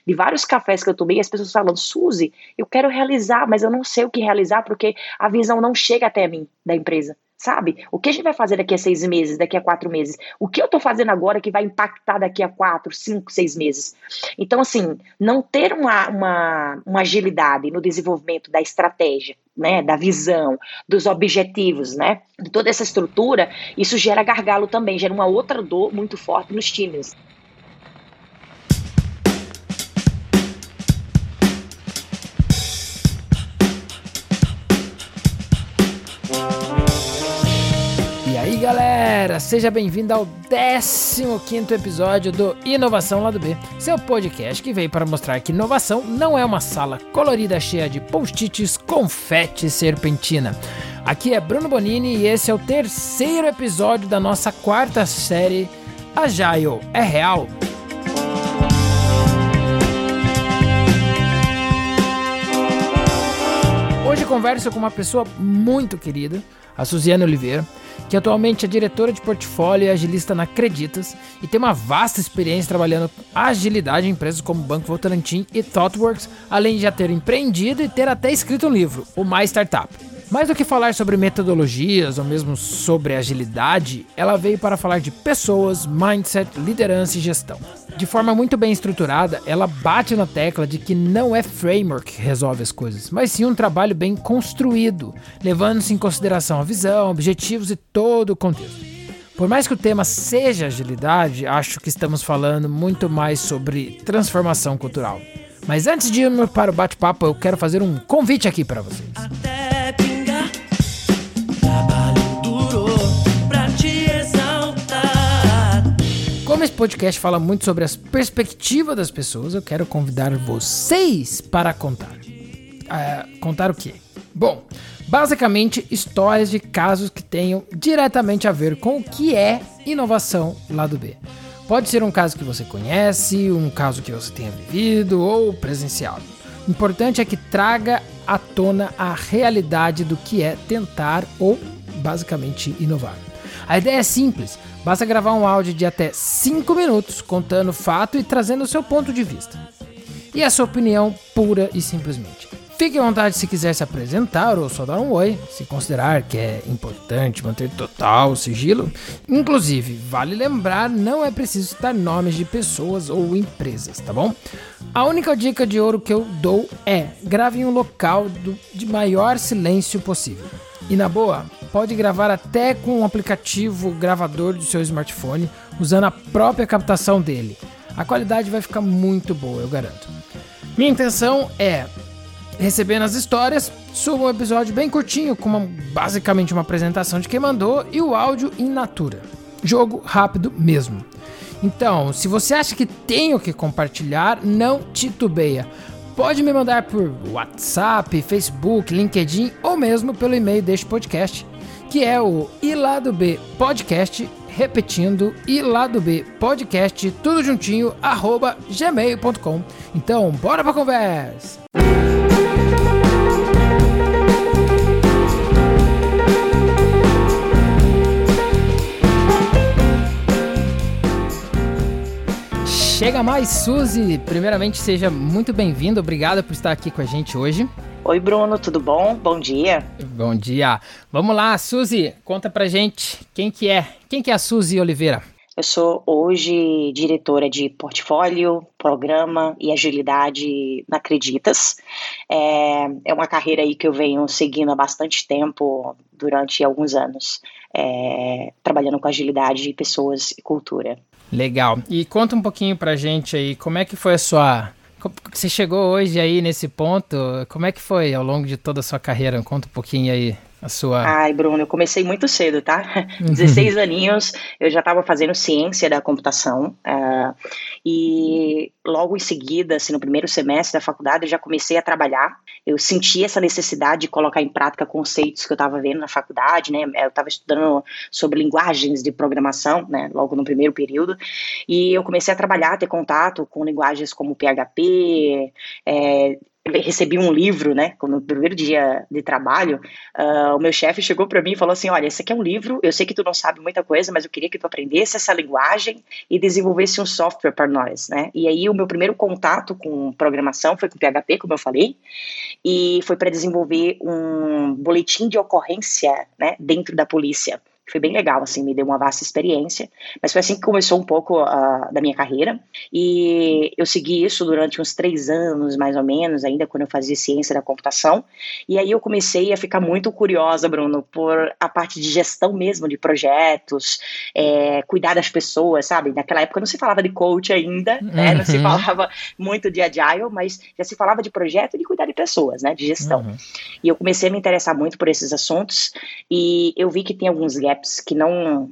de vários cafés que eu tomei, as pessoas falando, Suzy, eu quero realizar, mas eu não sei o que realizar porque a visão não chega até mim, da empresa. Sabe? O que a gente vai fazer daqui a 6 meses, daqui a 4 meses? O que eu estou fazendo agora que vai impactar daqui a 4, 5, 6 meses? Então, assim, não ter uma agilidade no desenvolvimento da estratégia, né, da visão, dos objetivos, né, de toda essa estrutura, isso gera gargalo também, gera uma outra dor muito forte nos times. E aí galera, seja bem-vindo ao 15º episódio do Inovação Lado B, seu podcast que veio para mostrar que inovação não é uma sala colorida cheia de post-its, confete e serpentina. Aqui é Bruno Bonini e esse é o 3º episódio da nossa 4ª série Agile é Real. Hoje converso com uma pessoa muito querida, a Suziane Oliveira, que atualmente é diretora de portfólio e agilista na Creditas e tem uma vasta experiência trabalhando agilidade em empresas como Banco Votorantim e ThoughtWorks, além de já ter empreendido e ter até escrito um livro, o My Startup. Mais do que falar sobre metodologias ou mesmo sobre agilidade, ela veio para falar de pessoas, mindset, liderança e gestão. De forma muito bem estruturada, ela bate na tecla de que não é framework que resolve as coisas, mas sim um trabalho bem construído, levando-se em consideração a visão, objetivos e todo o contexto. Por mais que o tema seja agilidade, acho que estamos falando muito mais sobre transformação cultural. Mas antes de irmos para o bate-papo, eu quero fazer um convite aqui para vocês. Como esse podcast fala muito sobre as perspectivas das pessoas, eu quero convidar vocês para contar. Contar o quê? Bom, basicamente histórias de casos que tenham diretamente a ver com o que é inovação lado B. Pode ser um caso que você conhece, um caso que você tenha vivido ou presenciado. O importante é que traga à tona a realidade do que é tentar ou basicamente inovar. A ideia é simples, basta gravar um áudio de até 5 minutos contando o fato e trazendo o seu ponto de vista. E a sua opinião pura e simplesmente. Fique à vontade se quiser se apresentar ou só dar um oi, se considerar que é importante manter total sigilo. Inclusive, vale lembrar, não é preciso citar nomes de pessoas ou empresas, tá bom? A única dica de ouro que eu dou é, grave em um local de maior silêncio possível. E na boa, pode gravar até com um aplicativo gravador do seu smartphone, usando a própria captação dele. A qualidade vai ficar muito boa, eu garanto. Minha intenção é, recebendo as histórias, subo um episódio bem curtinho, com basicamente uma apresentação de quem mandou e o áudio in natura. Jogo rápido mesmo. Então, se você acha que tenho que compartilhar, não titubeia. Pode me mandar por WhatsApp, Facebook, LinkedIn ou mesmo pelo e-mail deste podcast, que é o iladobpodcast, repetindo, iladobpodcast, tudo juntinho, @gmail.com. Então, bora pra conversa! Chega mais, Suzy! Primeiramente, seja muito bem-vindo, obrigado por estar aqui com a gente hoje. Oi, Bruno, tudo bom? Bom dia. Bom dia. Vamos lá, Suzy, conta pra gente quem que é a Suzy Oliveira? Eu sou hoje diretora de portfólio, programa e agilidade na Creditas. É uma carreira aí que eu venho seguindo há bastante tempo, durante alguns anos, trabalhando com agilidade de pessoas e cultura. Legal. E conta um pouquinho pra gente aí, como é que foi a sua... Você chegou hoje aí nesse ponto, como é que foi ao longo de toda a sua carreira? Conta um pouquinho aí a sua... Ai, Bruno, eu comecei muito cedo, tá? 16 aninhos, eu já estava fazendo ciência da computação e logo em seguida, assim, no primeiro semestre da faculdade, eu já comecei a trabalhar. Eu senti essa necessidade de colocar em prática conceitos que eu estava vendo na faculdade, né? Eu estava estudando sobre linguagens de programação, né? Logo no primeiro período, e eu comecei a trabalhar, a ter contato com linguagens como PHP, recebi um livro, né, no primeiro dia de trabalho, o meu chefe chegou para mim e falou assim, olha, esse aqui é um livro, eu sei que tu não sabe muita coisa, mas eu queria que tu aprendesse essa linguagem e desenvolvesse um software para nós, né, e aí o meu primeiro contato com programação foi com PHP, como eu falei, e foi para desenvolver um boletim de ocorrência, né, dentro da polícia. Foi bem legal, assim, me deu uma vasta experiência, mas foi assim que começou um pouco da minha carreira, e eu segui isso durante uns 3 anos, mais ou menos, ainda quando eu fazia ciência da computação, e aí eu comecei a ficar muito curiosa, Bruno, por a parte de gestão mesmo de projetos, cuidar das pessoas, sabe? Naquela época não se falava de coach ainda, né? Não se falava muito de agile, mas já se falava de projeto e de cuidar de pessoas, né? De gestão. E eu comecei a me interessar muito por esses assuntos, e eu vi que tem alguns gaps que não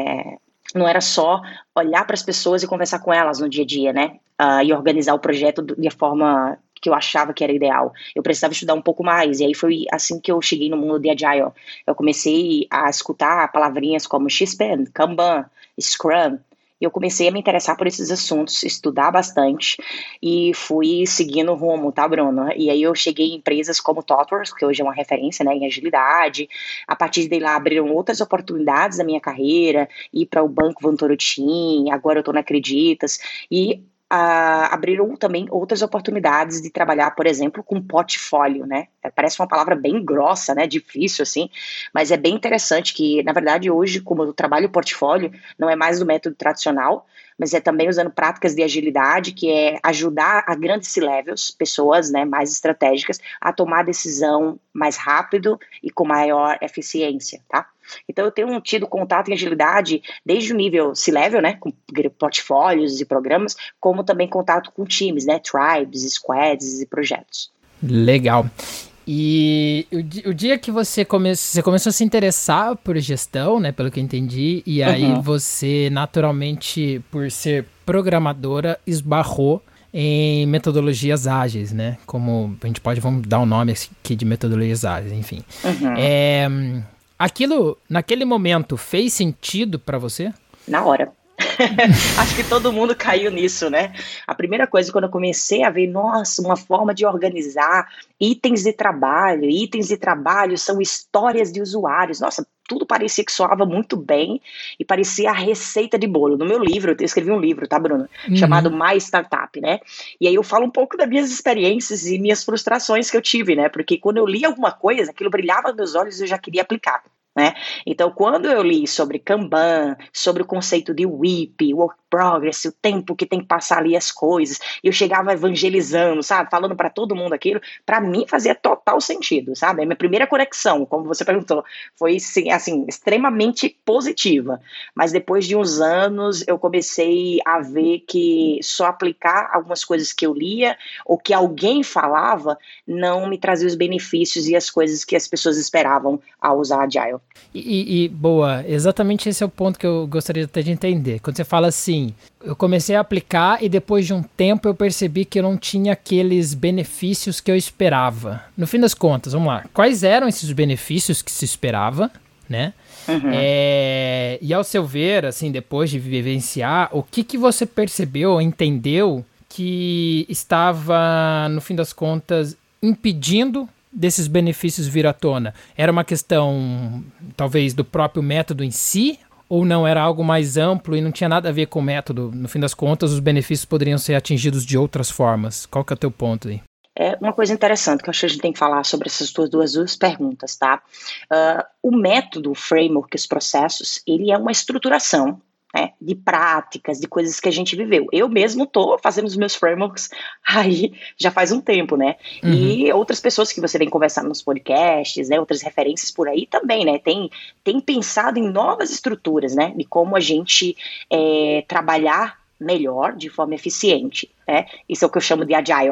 era só olhar para as pessoas e conversar com elas no dia a dia, né? E organizar o projeto de forma que eu achava que era ideal. Eu precisava estudar um pouco mais, e aí foi assim que eu cheguei no mundo de Agile. Eu comecei a escutar palavrinhas como X-Pen, Kanban, Scrum, e eu comecei a me interessar por esses assuntos, estudar bastante, e fui seguindo o rumo, tá, Bruno? E aí eu cheguei em empresas como ThoughtWorks, que hoje é uma referência, né, em agilidade. A partir de lá abriram outras oportunidades na minha carreira, ir para o Banco Votorantim, agora eu estou na Acreditas, e abriram também outras oportunidades de trabalhar, por exemplo, com portfólio, né? Parece uma palavra bem grossa, né? Difícil, assim, mas é bem interessante que, na verdade, hoje, como eu trabalho portfólio, não é mais do método tradicional, mas é também usando práticas de agilidade, que é ajudar a grandes C-levels, pessoas, né, mais estratégicas, a tomar decisão mais rápido e com maior eficiência, tá? Então, eu tenho tido contato em agilidade desde o nível C-level, né, com portfólios e programas, como também contato com times, né, tribes, squads e projetos. Legal. E o dia que você começou a se interessar por gestão, né, pelo que eu entendi, e aí você, naturalmente, por ser programadora, esbarrou em metodologias ágeis, né? Como a gente vamos dar um nome aqui de metodologias ágeis, enfim. Aquilo, naquele momento, fez sentido para você? Na hora. Acho que todo mundo caiu nisso, né? A primeira coisa, quando eu comecei a ver, nossa, uma forma de organizar itens de trabalho são histórias de usuários. Nossa, tudo parecia que soava muito bem e parecia a receita de bolo. No meu livro, eu escrevi um livro, tá, Bruno? Chamado My Startup, né? E aí eu falo um pouco das minhas experiências e minhas frustrações que eu tive, né? Porque quando eu li alguma coisa, aquilo brilhava nos meus olhos e eu já queria aplicar. Né? Então, quando eu li sobre Kanban, sobre o conceito de WIP, Work Progress, o tempo que tem que passar ali as coisas, eu chegava evangelizando, sabe, falando para todo mundo aquilo, para mim fazia total sentido, sabe? A minha primeira conexão, como você perguntou, foi assim, extremamente positiva, mas depois de uns anos eu comecei a ver que só aplicar algumas coisas que eu lia ou que alguém falava não me trazia os benefícios e as coisas que as pessoas esperavam ao usar Agile. Boa, exatamente esse é o ponto que eu gostaria até de entender. Quando você fala assim, eu comecei a aplicar e depois de um tempo eu percebi que eu não tinha aqueles benefícios que eu esperava. No fim das contas, vamos lá, quais eram esses benefícios que se esperava, né? E ao seu ver, assim, depois de vivenciar, o que você percebeu, entendeu que estava, no fim das contas, impedindo desses benefícios vir à tona? Era uma questão, talvez, do próprio método em si? Ou não, era algo mais amplo e não tinha nada a ver com o método? No fim das contas, os benefícios poderiam ser atingidos de outras formas. Qual que é o teu ponto aí? É uma coisa interessante que eu acho que a gente tem que falar sobre essas duas perguntas, tá? O método, o framework, os processos, ele é uma estruturação, né, de práticas, de coisas que a gente viveu. Eu mesmo tô fazendo os meus frameworks aí já faz um tempo, né? E outras pessoas que você vem conversar nos podcasts, né, outras referências por aí também, né, tem pensado em novas estruturas, né, de como a gente trabalhar melhor, de forma eficiente, né? Isso é o que eu chamo de agile.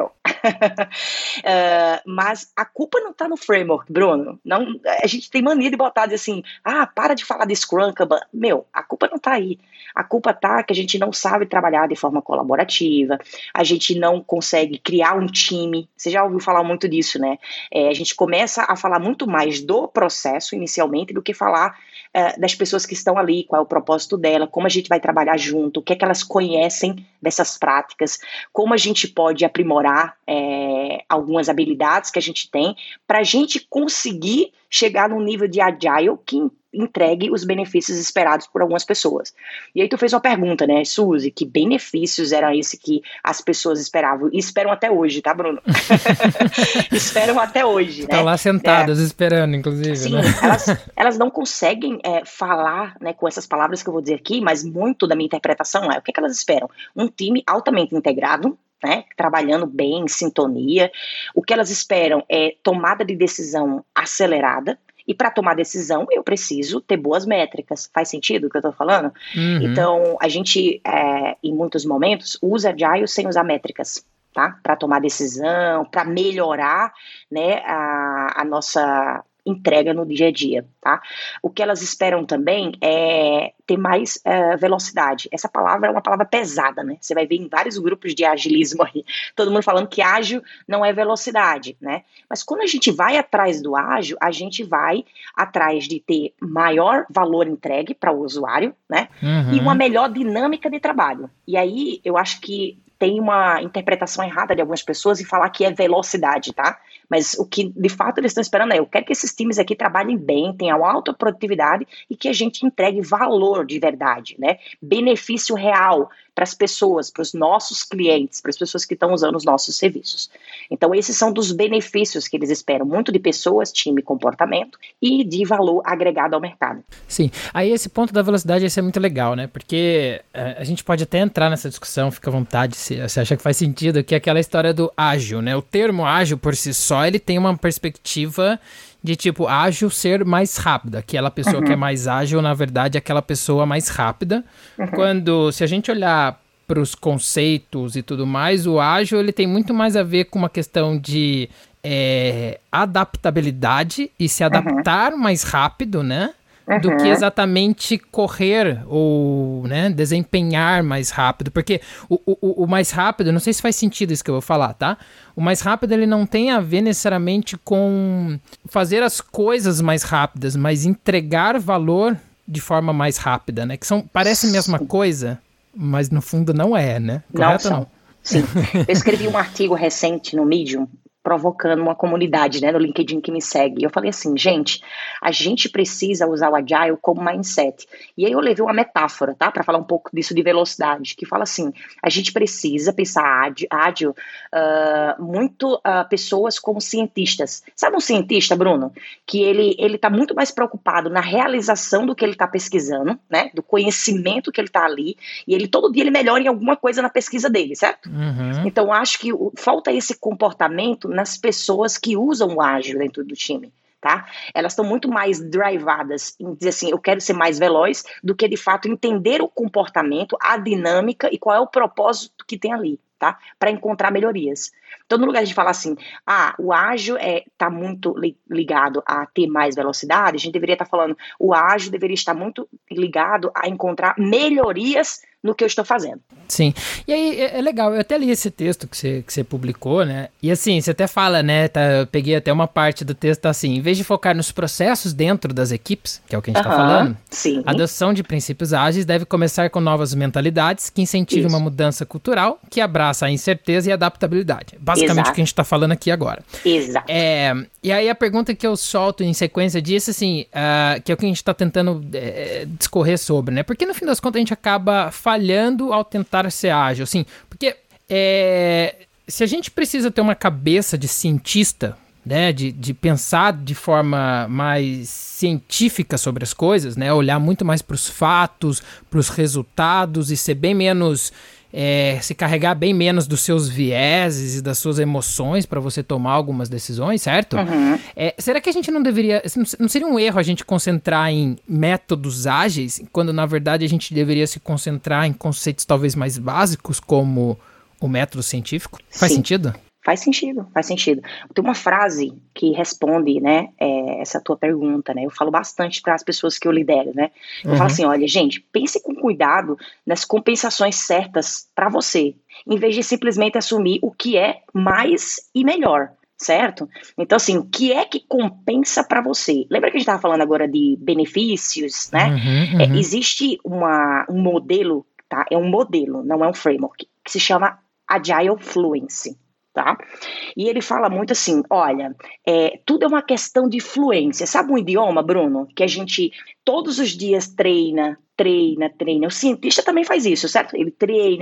Mas a culpa não está no framework, Bruno. Não, a gente tem mania de botar assim, para de falar de Scrum, Kanban. Meu, a culpa não está aí. A culpa está que a gente não sabe trabalhar de forma colaborativa, a gente não consegue criar um time. Você já ouviu falar muito disso, né? A gente começa a falar muito mais do processo inicialmente do que falar das pessoas que estão ali, qual é o propósito dela, como a gente vai trabalhar junto, o que é que elas conhecem dessas práticas, como a gente pode aprimorar algumas habilidades que a gente tem para a gente conseguir chegar num nível de agile que entregue os benefícios esperados por algumas pessoas. E aí tu fez uma pergunta, né, Suzy, que benefícios eram esse que as pessoas esperavam? E esperam até hoje, tá, Bruno? Esperam até hoje, né? Estão lá sentadas esperando, inclusive. Sim, né? elas não conseguem falar, né, com essas palavras que eu vou dizer aqui, mas muito da minha interpretação é o que elas esperam? Um time altamente integrado, né, trabalhando bem, em sintonia. O que elas esperam é tomada de decisão acelerada. E para tomar decisão, eu preciso ter boas métricas. Faz sentido o que eu estou falando? Uhum. Então, a gente, em muitos momentos, usa Agile sem usar métricas, tá? Para tomar decisão, para melhorar, né, a nossa entrega no dia a dia, tá? O que elas esperam também é ter mais velocidade. Essa palavra é uma palavra pesada, né? Você vai ver em vários grupos de agilismo aí, todo mundo falando que ágil não é velocidade, né? Mas quando a gente vai atrás do ágil, a gente vai atrás de ter maior valor entregue para o usuário, né? Uhum. E uma melhor dinâmica de trabalho. E aí, eu acho que tem uma interpretação errada de algumas pessoas em falar que é velocidade, tá? Mas o que de fato eles estão esperando eu quero que esses times aqui trabalhem bem, tenham alta produtividade e que a gente entregue valor de verdade, né? Benefício real para as pessoas, para os nossos clientes, para as pessoas que estão usando os nossos serviços. Então esses são dos benefícios que eles esperam, muito de pessoas, time, comportamento e de valor agregado ao mercado. Sim, aí esse ponto da velocidade esse é muito legal, né? Porque a gente pode até entrar nessa discussão, fica à vontade se achar que faz sentido, que é aquela história do ágil, né? O termo ágil por si só, ele tem uma perspectiva de tipo, ágil ser mais rápida. Aquela pessoa que é mais ágil, na verdade, é aquela pessoa mais rápida. Quando, se a gente olhar para os conceitos e tudo mais, o ágil ele tem muito mais a ver com uma questão de adaptabilidade e se adaptar mais rápido, né? Do que exatamente correr ou, né, desempenhar mais rápido. Porque o mais rápido, não sei se faz sentido isso que eu vou falar, tá? O mais rápido, ele não tem a ver necessariamente com fazer as coisas mais rápidas, mas entregar valor de forma mais rápida, né? Que parece a mesma coisa, mas no fundo não é, né? Correto ou não? Sim. Eu escrevi um artigo recente no Medium, provocando uma comunidade, né, no LinkedIn que me segue. E eu falei assim, gente, a gente precisa usar o Agile como mindset. E aí eu levei uma metáfora, tá, para falar um pouco disso de velocidade, que fala assim, a gente precisa pensar ágil muito pessoas como cientistas. Sabe um cientista, Bruno? Que ele tá muito mais preocupado na realização do que ele tá pesquisando, né, do conhecimento que ele tá ali, e ele todo dia ele melhora em alguma coisa na pesquisa dele, certo? Então acho que falta esse comportamento nas pessoas que usam o ágil dentro do time, tá? Elas estão muito mais drivadas em dizer assim, eu quero ser mais veloz, do que de fato entender o comportamento, a dinâmica e qual é o propósito que tem ali, tá? Para encontrar melhorias. Então, no lugar de falar assim, o ágil tá muito ligado a ter mais velocidade, a gente deveria estar falando, o ágil deveria estar muito ligado a encontrar melhorias no que eu estou fazendo. Sim, e aí é legal, eu até li esse texto que você publicou, né, e assim, você até fala, né, eu peguei até uma parte do texto assim, em vez de focar nos processos dentro das equipes, que é o que a gente está falando, sim. A adoção de princípios ágeis deve começar com novas mentalidades que incentivem uma mudança cultural que abraça a incerteza e a adaptabilidade. Basicamente o que a gente está falando aqui agora. Exato. E aí a pergunta que eu solto em sequência disso, assim, que é o que a gente está tentando discorrer sobre, né, porque no fim das contas a gente acaba falhando ao tentar ser ágil, assim, porque se a gente precisa ter uma cabeça de cientista, né, de pensar de forma mais científica sobre as coisas, né, olhar muito mais para os fatos, para os resultados e ser bem menos, se carregar bem menos dos seus vieses e das suas emoções para você tomar algumas decisões, certo? Será que a gente não deveria, não seria um erro a gente concentrar em métodos ágeis, quando na verdade a gente deveria se concentrar em conceitos talvez mais básicos como o método científico? Faz sentido? Faz sentido. Tem uma frase que responde, né, essa tua pergunta, né, eu falo bastante para as pessoas que eu lidero, né, eu falo assim, olha, gente, pense com cuidado nas compensações certas para você, em vez de simplesmente assumir o que é mais e melhor, certo? Então, assim, o que é que compensa para você? Lembra que a gente estava falando agora de benefícios, né? Existe um modelo, tá? É um modelo, não é um framework, que se chama Agile Fluency. tá? E ele fala muito assim, olha, tudo é uma questão de fluência. Sabe um idioma, Bruno, que a gente todos os dias treina. O cientista também faz isso, certo? Ele treina,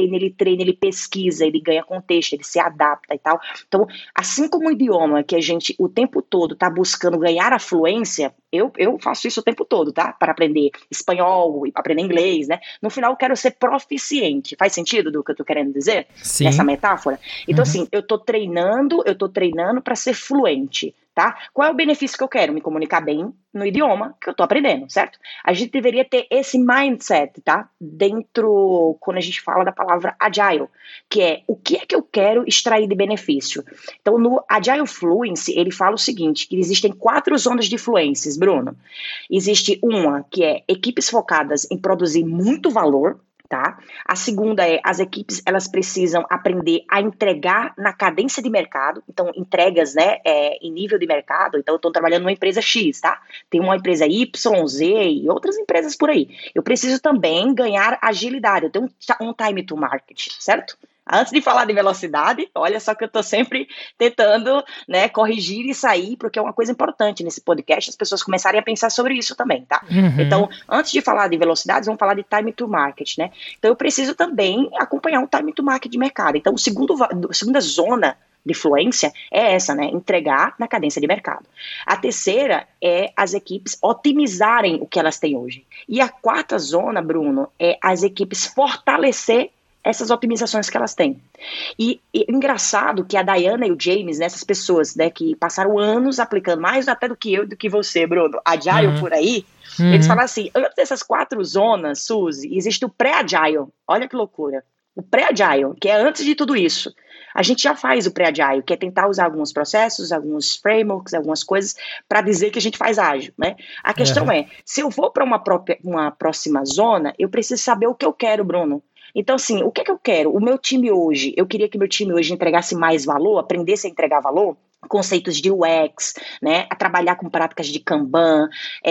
ele pesquisa, ele ganha contexto, ele se adapta e tal. Então, assim como o idioma que a gente o tempo todo está buscando ganhar a fluência, eu faço isso o tempo todo, tá? Para aprender espanhol, aprender inglês, né? No final, eu quero ser proficiente. Faz sentido do que eu tô querendo dizer? Sim. Nessa metáfora? Então, assim, eu tô treinando para ser fluente. Tá? Qual é o benefício que eu quero? Me comunicar bem no idioma que eu tô aprendendo, certo? A gente deveria ter esse mindset, tá? Dentro, quando a gente fala da palavra agile, que é o que é que eu quero extrair de benefício. Então, no Agile Fluency, ele fala o seguinte, que existem 4 zonas de fluências, Bruno. Existe uma que é equipes focadas em produzir muito valor, tá? A segunda é, as equipes, elas precisam aprender a entregar na cadência de mercado, então entregas, né, em nível de mercado, então eu estou trabalhando numa empresa X, tá? Tem uma empresa Y, Z e outras empresas por aí. Eu preciso também ganhar agilidade, eu tenho um time to market, certo? Antes de falar de velocidade, olha só que eu estou sempre tentando, né, corrigir isso aí, porque é uma coisa importante nesse podcast, as pessoas começarem a pensar sobre isso também, tá? Uhum. Então, antes de falar de velocidades, vamos falar de time to market, né? Então, eu preciso também acompanhar um time to market de mercado. Então, a segunda zona de fluência é essa, né? Entregar na cadência de mercado. A terceira é as equipes otimizarem o que elas têm hoje. E a quarta zona, Bruno, é as equipes fortalecer essas otimizações que elas têm. E engraçado que a Diana e o James, né, essas pessoas, né, que passaram anos aplicando, mais até do que eu, do que você, Bruno, Agile por aí, eles falam assim, antes dessas 4 zonas, Suzy, existe o pré-Agile. Olha que loucura. O pré-Agile, que é antes de tudo isso. A gente já faz o pré-Agile, que é tentar usar alguns processos, alguns frameworks, algumas coisas, para dizer que a gente faz ágil, né? A questão é, se eu vou para uma próxima zona, eu preciso saber o que eu quero, Bruno. Então, assim, o que é que eu quero? O meu time hoje, eu queria que meu time hoje entregasse mais valor, aprendesse a entregar valor, conceitos de UX, né, a trabalhar com práticas de Kanban,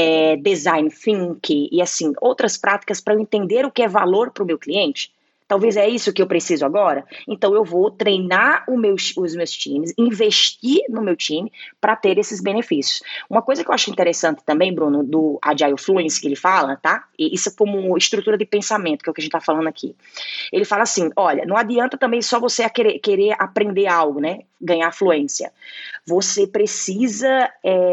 design thinking e, assim, outras práticas para eu entender o que é valor para o meu cliente. Talvez é isso que eu preciso agora. Então, eu vou treinar os meus times, investir no meu time para ter esses benefícios. Uma coisa que eu acho interessante também, Bruno, do Agile Fluency que ele fala, tá? E isso como estrutura de pensamento, que é o que a gente está falando aqui. Ele fala assim, olha, não adianta também só você querer aprender algo, né? Ganhar fluência. Você precisa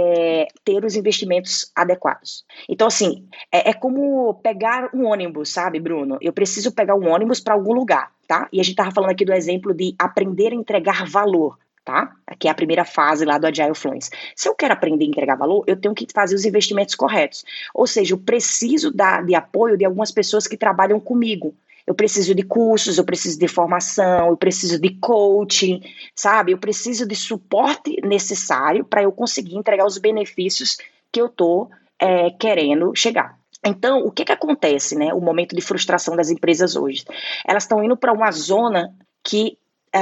ter os investimentos adequados. Então, assim, é como pegar um ônibus, sabe, Bruno? Eu preciso pegar um ônibus para algum lugar, tá? E a gente estava falando aqui do exemplo de aprender a entregar valor, tá? Aqui é a primeira fase lá do Agile Fluency. Se eu quero aprender a entregar valor, eu tenho que fazer os investimentos corretos. Ou seja, eu preciso de apoio de algumas pessoas que trabalham comigo. Eu preciso de cursos, eu preciso de formação, eu preciso de coaching, sabe? Eu preciso de suporte necessário para eu conseguir entregar os benefícios que eu estou querendo chegar. Então, o que acontece, né? O momento de frustração das empresas hoje. Elas estão indo para uma zona que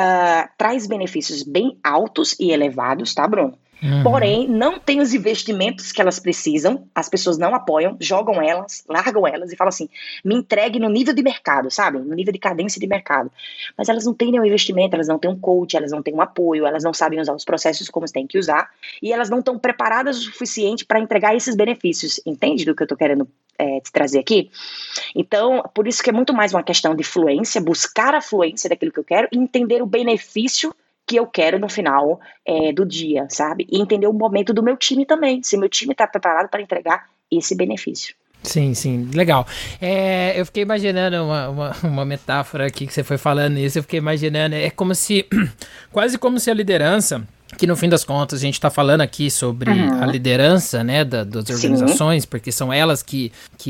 traz benefícios bem altos e elevados, tá, Bruno? Porém, não tem os investimentos que elas precisam, as pessoas não apoiam, jogam elas, largam elas e falam assim, me entregue no nível de mercado, sabe? No nível de cadência de mercado. Mas elas não têm nenhum investimento, elas não têm um coach, elas não têm um apoio, elas não sabem usar os processos como têm que usar, e elas não estão preparadas o suficiente para entregar esses benefícios. Entende do que eu estou querendo te trazer aqui? Então, por isso que é muito mais uma questão de fluência, buscar a fluência daquilo que eu quero e entender o benefício que eu quero no final do dia, sabe? E entender o momento do meu time também, se meu time está preparado para entregar esse benefício. Sim, sim, legal. Eu fiquei imaginando uma metáfora aqui que você foi falando isso, eu fiquei imaginando, como se, quase como se a liderança, que no fim das contas a gente está falando aqui sobre a liderança, né, das organizações, porque são elas que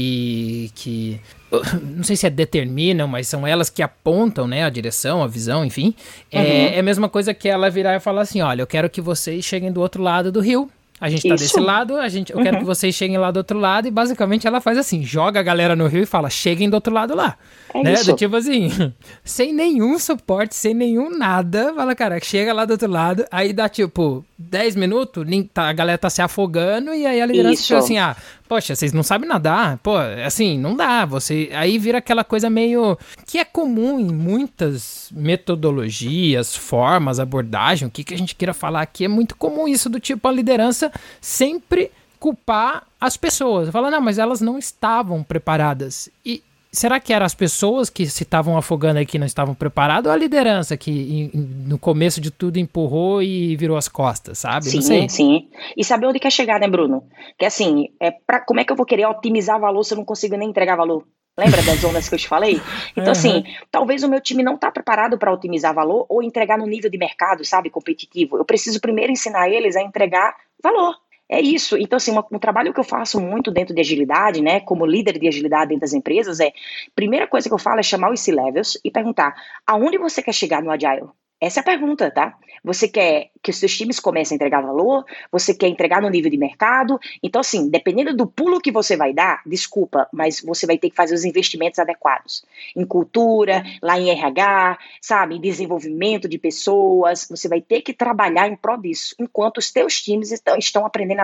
não sei se determinam, mas são elas que apontam, né, a direção, a visão, enfim. É a mesma coisa que ela virar e falar assim, olha, eu quero que vocês cheguem do outro lado do rio. A gente tá desse lado, eu quero que vocês cheguem lá do outro lado, e basicamente ela faz assim, joga a galera no rio e fala, cheguem do outro lado lá. Né? Do tipo assim, sem nenhum suporte, sem nenhum nada, fala, cara, chega lá do outro lado, aí dá tipo 10 minutos, a galera tá se afogando, e aí a liderança fala assim, Poxa, vocês não sabem nadar? Pô, assim, não dá. Aí vira aquela coisa meio... que é comum em muitas metodologias, formas, abordagem, o que a gente queira falar aqui, é muito comum isso do tipo, a liderança sempre culpar as pessoas. Fala, não, mas elas não estavam preparadas. E será que eram as pessoas que se estavam afogando aí que não estavam preparadas, ou a liderança que no começo de tudo empurrou e virou as costas, sabe? Sim, não sei. sim. E saber onde quer chegar, né, Bruno? Que assim, como é que eu vou querer otimizar valor se eu não consigo nem entregar valor? Lembra das zonas que eu te falei? Então, assim, talvez o meu time não está preparado para otimizar valor ou entregar no nível de mercado, sabe, competitivo. Eu preciso primeiro ensinar eles a entregar valor. É isso. Então, assim, um trabalho que eu faço muito dentro de agilidade, né, como líder de agilidade dentro das empresas, primeira coisa que eu falo é chamar os C-levels e perguntar, aonde você quer chegar no Agile? Essa é a pergunta, tá? Você quer que os seus times comecem a entregar valor? Você quer entregar no nível de mercado? Então, assim, dependendo do pulo que você vai dar, desculpa, mas você vai ter que fazer os investimentos adequados. Em cultura, lá em RH, sabe? Em desenvolvimento de pessoas. Você vai ter que trabalhar em prol disso, enquanto os teus times estão aprendendo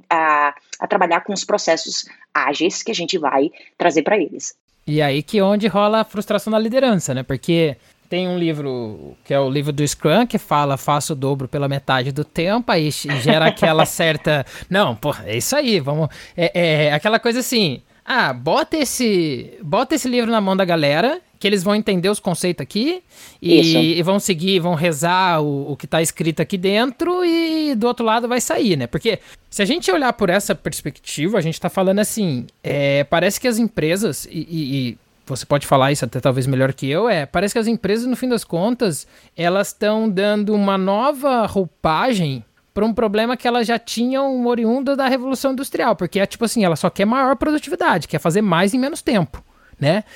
a trabalhar com os processos ágeis que a gente vai trazer para eles. E aí que é onde rola a frustração da liderança, né? Porque... tem um livro, que é o livro do Scrum, que fala, faça o dobro pela metade do tempo, aí gera aquela certa... Não, pô, é isso aí, vamos... aquela coisa assim, bota esse livro na mão da galera, que eles vão entender os conceitos aqui, e vão seguir, vão rezar o que está escrito aqui dentro, e do outro lado vai sair, né? Porque se a gente olhar por essa perspectiva, a gente está falando assim, parece que as empresas, você pode falar isso até talvez melhor que eu, parece que as empresas, no fim das contas, elas estão dando uma nova roupagem para um problema que elas já tinham oriundo da Revolução Industrial, porque é tipo assim, ela só quer maior produtividade, quer fazer mais em menos tempo, né?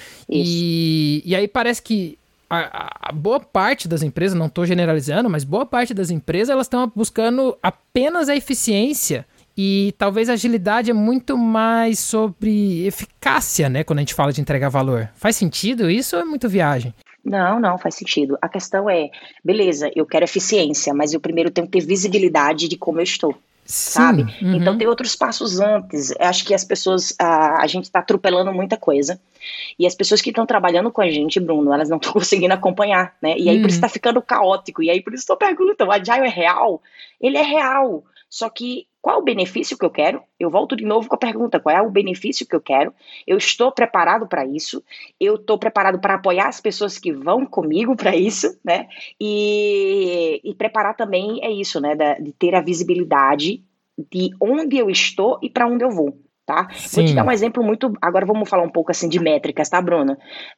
E aí parece que a boa parte das empresas, não estou generalizando, mas boa parte das empresas, elas estão buscando apenas a eficiência. E talvez a agilidade é muito mais sobre eficácia, né? Quando a gente fala de entregar valor. Faz sentido isso ou é muito viagem? Não, faz sentido. A questão é, beleza, eu quero eficiência, mas eu primeiro tenho que ter visibilidade de como eu estou. Sim, sabe? Então tem outros passos antes. Eu acho que as pessoas, a gente está atropelando muita coisa. E as pessoas que estão trabalhando com a gente, Bruno, elas não estão conseguindo acompanhar, né? E aí por isso está ficando caótico. E aí por isso estou perguntando, o Agile é real? Ele é real. Só que qual é o benefício que eu quero? Eu volto de novo com a pergunta, qual é o benefício que eu quero? Eu estou preparado para isso? Eu estou preparado para apoiar as pessoas que vão comigo para isso, né? E preparar também é isso, né? De ter a visibilidade de onde eu estou e para onde eu vou. Tá? Vou te dar um exemplo muito... Agora vamos falar um pouco assim de métricas, tá, Bruna?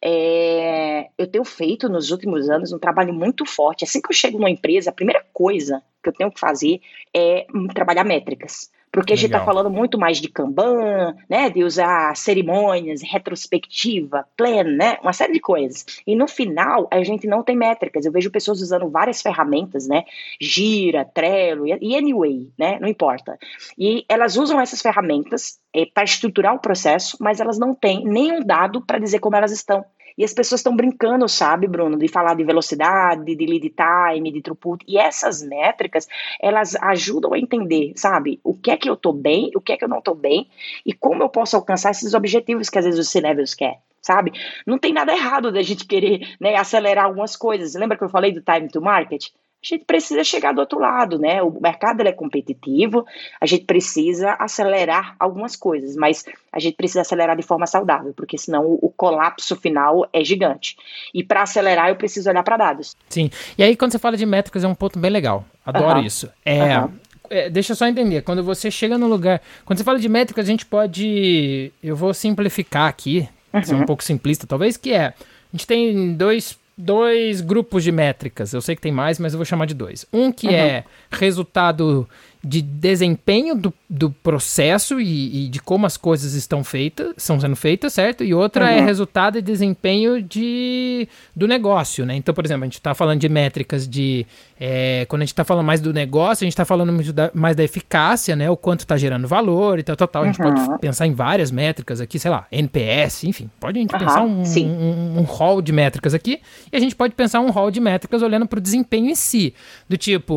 Eu tenho feito nos últimos anos um trabalho muito forte. Assim que eu chego numa empresa, a primeira coisa que eu tenho que fazer é trabalhar métricas. Porque a gente está falando muito mais de Kanban, né, de usar cerimônias, retrospectiva, plan, né, uma série de coisas. E no final, a gente não tem métricas. Eu vejo pessoas usando várias ferramentas, né, Gira, Trello e Anyway, né, não importa. E elas usam essas ferramentas para estruturar o processo, mas elas não têm nenhum dado para dizer como elas estão. E as pessoas estão brincando, sabe, Bruno, de falar de velocidade, de lead time, de throughput. E essas métricas, elas ajudam a entender, sabe, o que é que eu estou bem, o que é que eu não estou bem, e como eu posso alcançar esses objetivos que às vezes o C-Levels quer, sabe? Não tem nada errado da gente querer, né, acelerar algumas coisas. Lembra que eu falei do time to market? A gente precisa chegar do outro lado, né? O mercado ele é competitivo, a gente precisa acelerar algumas coisas, mas a gente precisa acelerar de forma saudável, porque senão o colapso final é gigante. E para acelerar, eu preciso olhar para dados. Sim. E aí, quando você fala de métricas, é um ponto bem legal. Adoro isso. Deixa eu só entender. Quando você chega no lugar... Quando você fala de métricas, a gente pode... Eu vou simplificar aqui, ser um pouco simplista talvez, que é... A gente tem dois grupos de métricas. Eu sei que tem mais, mas eu vou chamar de dois. Um que é resultado de desempenho do processo e de como as coisas estão sendo feitas, certo? E outra é resultado e desempenho do negócio, né? Então, por exemplo, a gente está falando de métricas quando a gente está falando mais do negócio, a gente está falando mais da eficácia, né? O quanto está gerando valor e tal. A gente pode pensar em várias métricas aqui, sei lá, NPS, enfim. Pode a gente pensar um hall de métricas aqui e a gente pode pensar um hall de métricas olhando para o desempenho em si. Do tipo...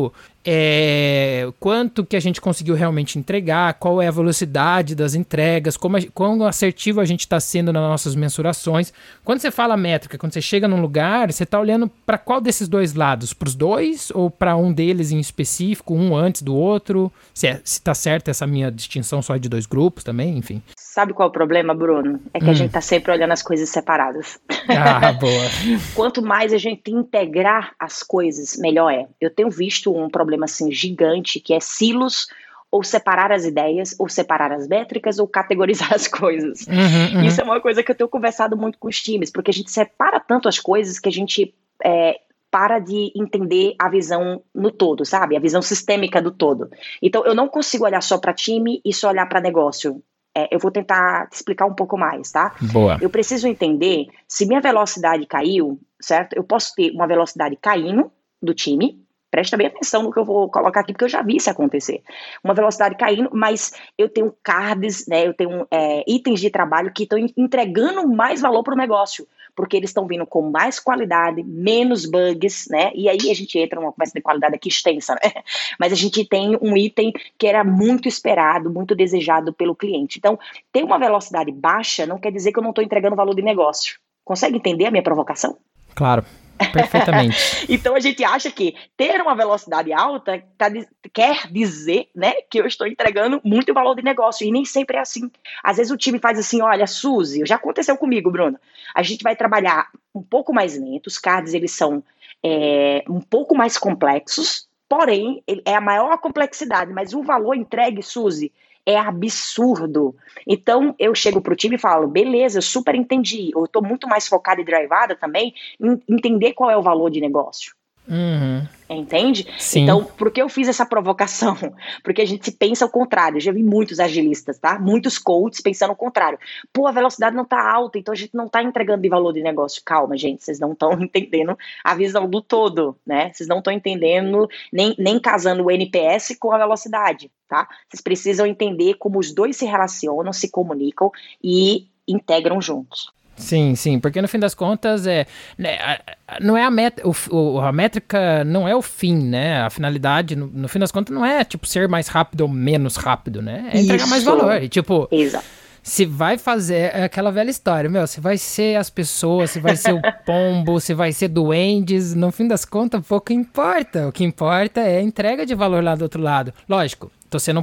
quanto que a gente conseguiu realmente entregar, qual é a velocidade das entregas, quão assertivo a gente está sendo nas nossas mensurações. Quando você fala métrica, quando você chega num lugar, você está olhando para qual desses dois lados? Para os dois ou para um deles em específico, um antes do outro? Se está certa essa minha distinção só de dois grupos também, enfim. Sabe qual é o problema, Bruno? É que a gente está sempre olhando as coisas separadas. Ah, boa. Quanto mais a gente integrar as coisas, melhor é. Eu tenho visto um problema assim gigante que é silos, ou separar as ideias, ou separar as métricas, ou categorizar as coisas. Isso é uma coisa que eu tenho conversado muito com os times, porque a gente separa tanto as coisas que a gente para de entender a visão no todo, sabe? A visão sistêmica do todo. Então, eu não consigo olhar só para time e só olhar para negócio. Eu vou tentar te explicar um pouco mais, tá? Boa. Eu preciso entender se minha velocidade caiu, certo? Eu posso ter uma velocidade caindo do time. Presta bem atenção no que eu vou colocar aqui, porque eu já vi isso acontecer. Uma velocidade caindo, mas eu tenho cards, né? Eu tenho itens de trabalho que estão entregando mais valor para o negócio, porque eles estão vindo com mais qualidade, menos bugs, né? E aí a gente entra numa conversa de qualidade aqui extensa, né? Mas a gente tem um item que era muito esperado, muito desejado pelo cliente. Então, ter uma velocidade baixa não quer dizer que eu não estou entregando valor de negócio. Consegue entender a minha provocação? Claro. Perfeitamente. Então a gente acha que ter uma velocidade alta quer dizer, né, que eu estou entregando muito valor de negócio, e nem sempre é assim. Às vezes o time faz assim, olha, Suzy, já aconteceu comigo, Bruno, a gente vai trabalhar um pouco mais lento, os cards eles são um pouco mais complexos, porém é a maior complexidade, mas o valor entregue, Suzy, é absurdo. Então, eu chego pro time e falo, beleza, eu super entendi. Eu tô muito mais focada e drivada também em entender qual é o valor de negócio. Entende? Sim. Então, por que eu fiz essa provocação? Porque a gente pensa o contrário. Eu já vi muitos agilistas, tá? Muitos coaches pensando o contrário. Pô, a velocidade não tá alta, então a gente não tá entregando de valor de negócio. Calma, gente, vocês não estão entendendo a visão do todo, né? Vocês não estão entendendo, nem casando o NPS com a velocidade, tá? Vocês precisam entender como os dois se relacionam, se comunicam e integram juntos. Sim, sim, porque no fim das contas não é a métrica não é o fim, né? A finalidade, no fim das contas, não é tipo ser mais rápido ou menos rápido, né? É entregar mais valor. E tipo, exato. Se vai fazer aquela velha história, se vai ser as pessoas, se vai ser o pombo, se vai ser duendes, no fim das contas, pouco importa. O que importa é a entrega de valor lá do outro lado. Lógico, tô sendo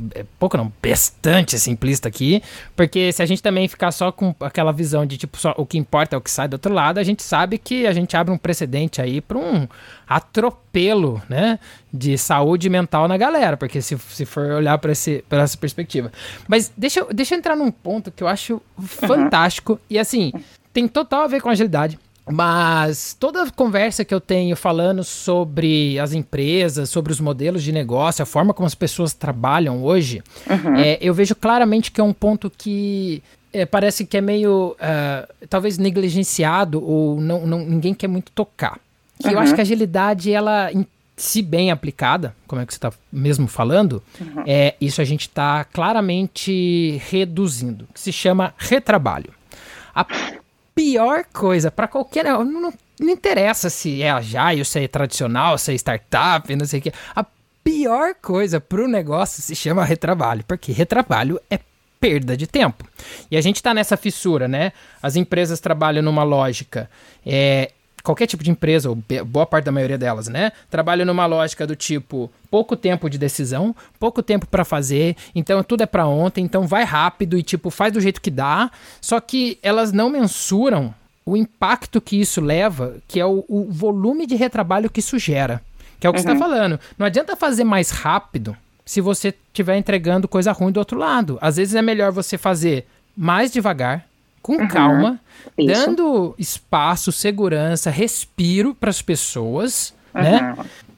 bastante simplista aqui, porque se a gente também ficar só com aquela visão de tipo, só o que importa é o que sai do outro lado, a gente sabe que a gente abre um precedente aí para um atropelo, né, de saúde mental na galera, porque se for olhar para essa perspectiva. Mas deixa eu entrar num ponto que eu acho fantástico, e assim, tem total a ver com agilidade. Mas toda a conversa que eu tenho falando sobre as empresas, sobre os modelos de negócio, a forma como as pessoas trabalham hoje, eu vejo claramente que é um ponto que parece que é meio, talvez, negligenciado ou ninguém quer muito tocar. Que eu acho que a agilidade, ela, se bem aplicada, como é que você está mesmo falando, isso a gente está claramente reduzindo, que se chama retrabalho. A pior coisa para qualquer... Não interessa se é agile, se é tradicional, se é startup, não sei o que. A pior coisa para o negócio se chama retrabalho, porque retrabalho é perda de tempo. E a gente está nessa fissura, né? As empresas trabalham numa lógica... qualquer tipo de empresa, ou boa parte da maioria delas, né? Trabalham numa lógica do tipo, pouco tempo de decisão, pouco tempo para fazer, então tudo é para ontem, então vai rápido e tipo, faz do jeito que dá, só que elas não mensuram o impacto que isso leva, que é o volume de retrabalho que isso gera, que é o que você está falando. Não adianta fazer mais rápido se você estiver entregando coisa ruim do outro lado. Às vezes é melhor você fazer mais devagar, com calma, dando espaço, segurança, respiro para as pessoas, né?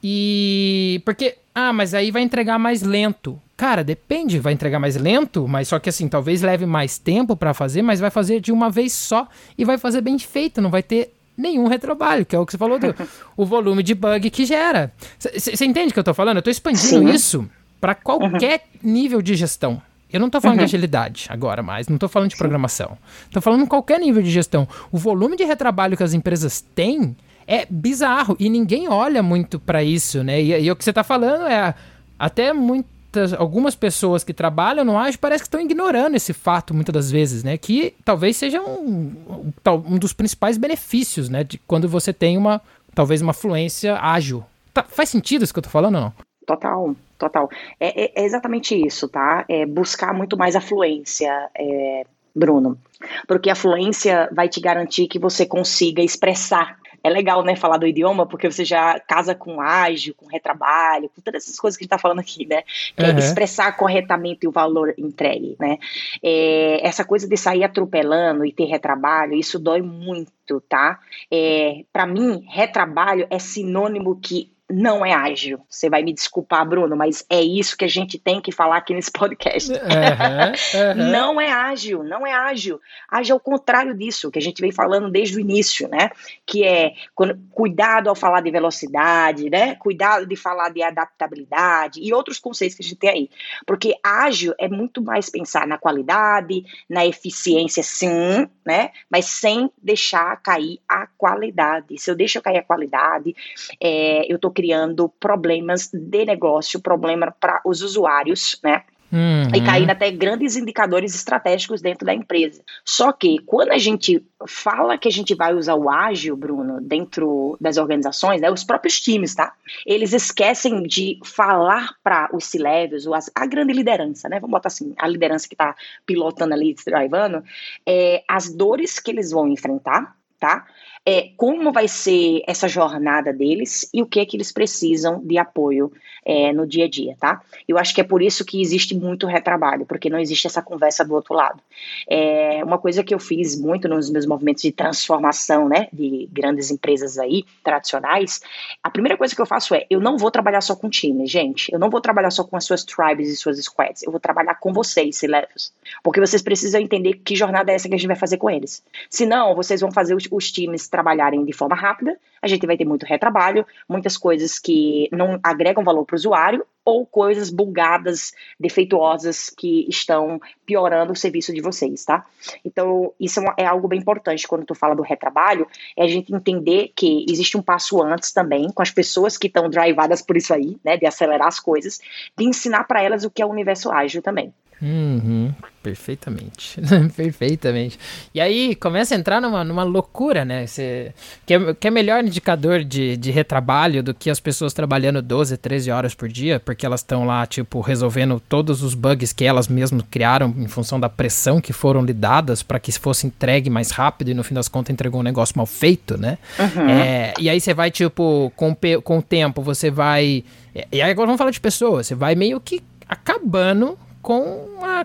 E porque, mas aí vai entregar mais lento. Cara, depende, vai entregar mais lento, mas só que assim, talvez leve mais tempo para fazer, mas vai fazer de uma vez só e vai fazer bem feito, não vai ter nenhum retrabalho, que é o que você falou o volume de bug que gera. Você entende o que eu tô falando? Eu tô expandindo isso para qualquer nível de gestão. Eu não estou falando de agilidade agora mais, não estou falando de programação. Estou falando em qualquer nível de gestão. O volume de retrabalho que as empresas têm é bizarro e ninguém olha muito pra isso, né? E o que você tá falando é até algumas pessoas que trabalham no ágil parece que estão ignorando esse fato muitas das vezes, né? Que talvez seja um dos principais benefícios, né? De quando você tem talvez uma fluência ágil. Faz sentido isso que eu tô falando ou não? Total. É exatamente isso, tá? É buscar muito mais a fluência, Bruno. Porque a fluência vai te garantir que você consiga expressar. É legal, né, falar do idioma, porque você já casa com ágil, com retrabalho, com todas essas coisas que a gente tá falando aqui, né? Que é expressar corretamente o valor entregue, né? Essa coisa de sair atropelando e ter retrabalho, isso dói muito, tá? Para mim, retrabalho é sinônimo que não é ágil. Você vai me desculpar, Bruno, mas é isso que a gente tem que falar aqui nesse podcast. Não é ágil. Ágil é o contrário disso, que a gente vem falando desde o início, né? Que é cuidado ao falar de velocidade, né? Cuidado de falar de adaptabilidade e outros conceitos que a gente tem aí. Porque ágil é muito mais pensar na qualidade, na eficiência, sim, né? Mas sem deixar cair a qualidade. Se eu deixo cair a qualidade, eu tô criando problemas de negócio, problema para os usuários, né? E caindo até grandes indicadores estratégicos dentro da empresa. Só que quando a gente fala que a gente vai usar o ágil, Bruno, dentro das organizações, né, os próprios times, tá? Eles esquecem de falar para os C-levels, a grande liderança, né? Vamos botar assim, a liderança que está pilotando ali, drivando, as dores que eles vão enfrentar, tá? Como vai ser essa jornada deles e o que é que eles precisam de apoio no dia a dia, tá? Eu acho que é por isso que existe muito retrabalho, porque não existe essa conversa do outro lado. Uma coisa que eu fiz muito nos meus movimentos de transformação, né, de grandes empresas aí, tradicionais, a primeira coisa que eu faço eu não vou trabalhar só com time, gente, eu não vou trabalhar só com as suas tribes e suas squads, eu vou trabalhar com vocês, C-levels, porque vocês precisam entender que jornada é essa que a gente vai fazer com eles. Senão, vocês vão fazer os times trabalharem de forma rápida, a gente vai ter muito retrabalho, muitas coisas que não agregam valor para o usuário ou coisas bugadas, defeituosas que estão piorando o serviço de vocês, tá? Então, isso é algo bem importante quando tu fala do retrabalho, é a gente entender que existe um passo antes também, com as pessoas que estão drivadas por isso aí, né, de acelerar as coisas, de ensinar para elas o que é o universo ágil também. Perfeitamente. Perfeitamente. E aí começa a entrar numa loucura, né? Que é melhor indicador de retrabalho do que as pessoas trabalhando 12, 13 horas por dia, porque elas estão lá, tipo, resolvendo todos os bugs que elas mesmas criaram em função da pressão que foram lhe dadas para que fosse entregue mais rápido e no fim das contas entregou um negócio mal feito, né? E aí você vai, tipo, com o tempo, você vai... E aí agora vamos falar de pessoas, você vai meio que acabando com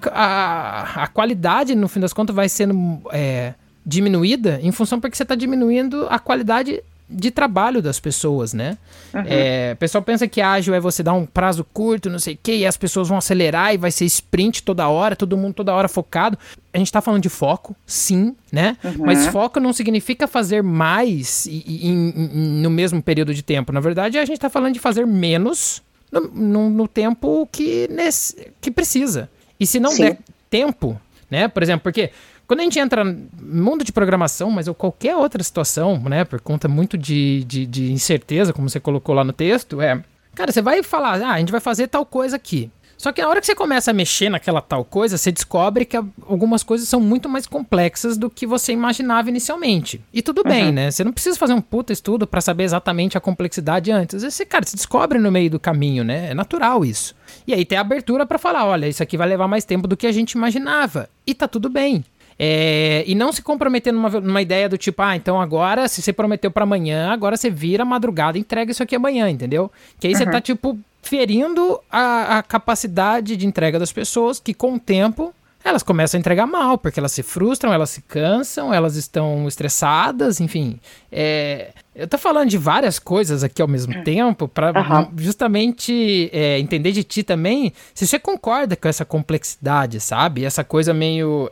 a qualidade, no fim das contas, vai sendo diminuída em função porque você está diminuindo a qualidade de trabalho das pessoas, né? O pessoal pensa que ágil é você dar um prazo curto, não sei o quê, e as pessoas vão acelerar e vai ser sprint toda hora, todo mundo toda hora focado. A gente tá falando de foco, sim, né? Mas foco não significa fazer mais no mesmo período de tempo. Na verdade, a gente tá falando de fazer menos no tempo que precisa. E se não der tempo, né? Por exemplo, porque quando a gente entra no mundo de programação, mas ou qualquer outra situação, né? Por conta muito de incerteza, como você colocou lá no texto, cara, você vai falar, a gente vai fazer tal coisa aqui. Só que na hora que você começa a mexer naquela tal coisa, você descobre que algumas coisas são muito mais complexas do que você imaginava inicialmente. E tudo bem, né? Você não precisa fazer um puta estudo pra saber exatamente a complexidade antes. Às vezes, cara, você descobre no meio do caminho, né? É natural isso. E aí tem a abertura pra falar, olha, isso aqui vai levar mais tempo do que a gente imaginava. E tá tudo bem. E não se comprometer numa ideia do tipo, então agora, se você prometeu pra amanhã, agora você vira a madrugada e entrega isso aqui amanhã, entendeu? Que aí você tá, tipo, ferindo a capacidade de entrega das pessoas, que com o tempo elas começam a entregar mal, porque elas se frustram, elas se cansam, elas estão estressadas, enfim. Eu tô falando de várias coisas aqui ao mesmo tempo, para justamente entender de ti também, se você concorda com essa complexidade, sabe? Essa coisa meio...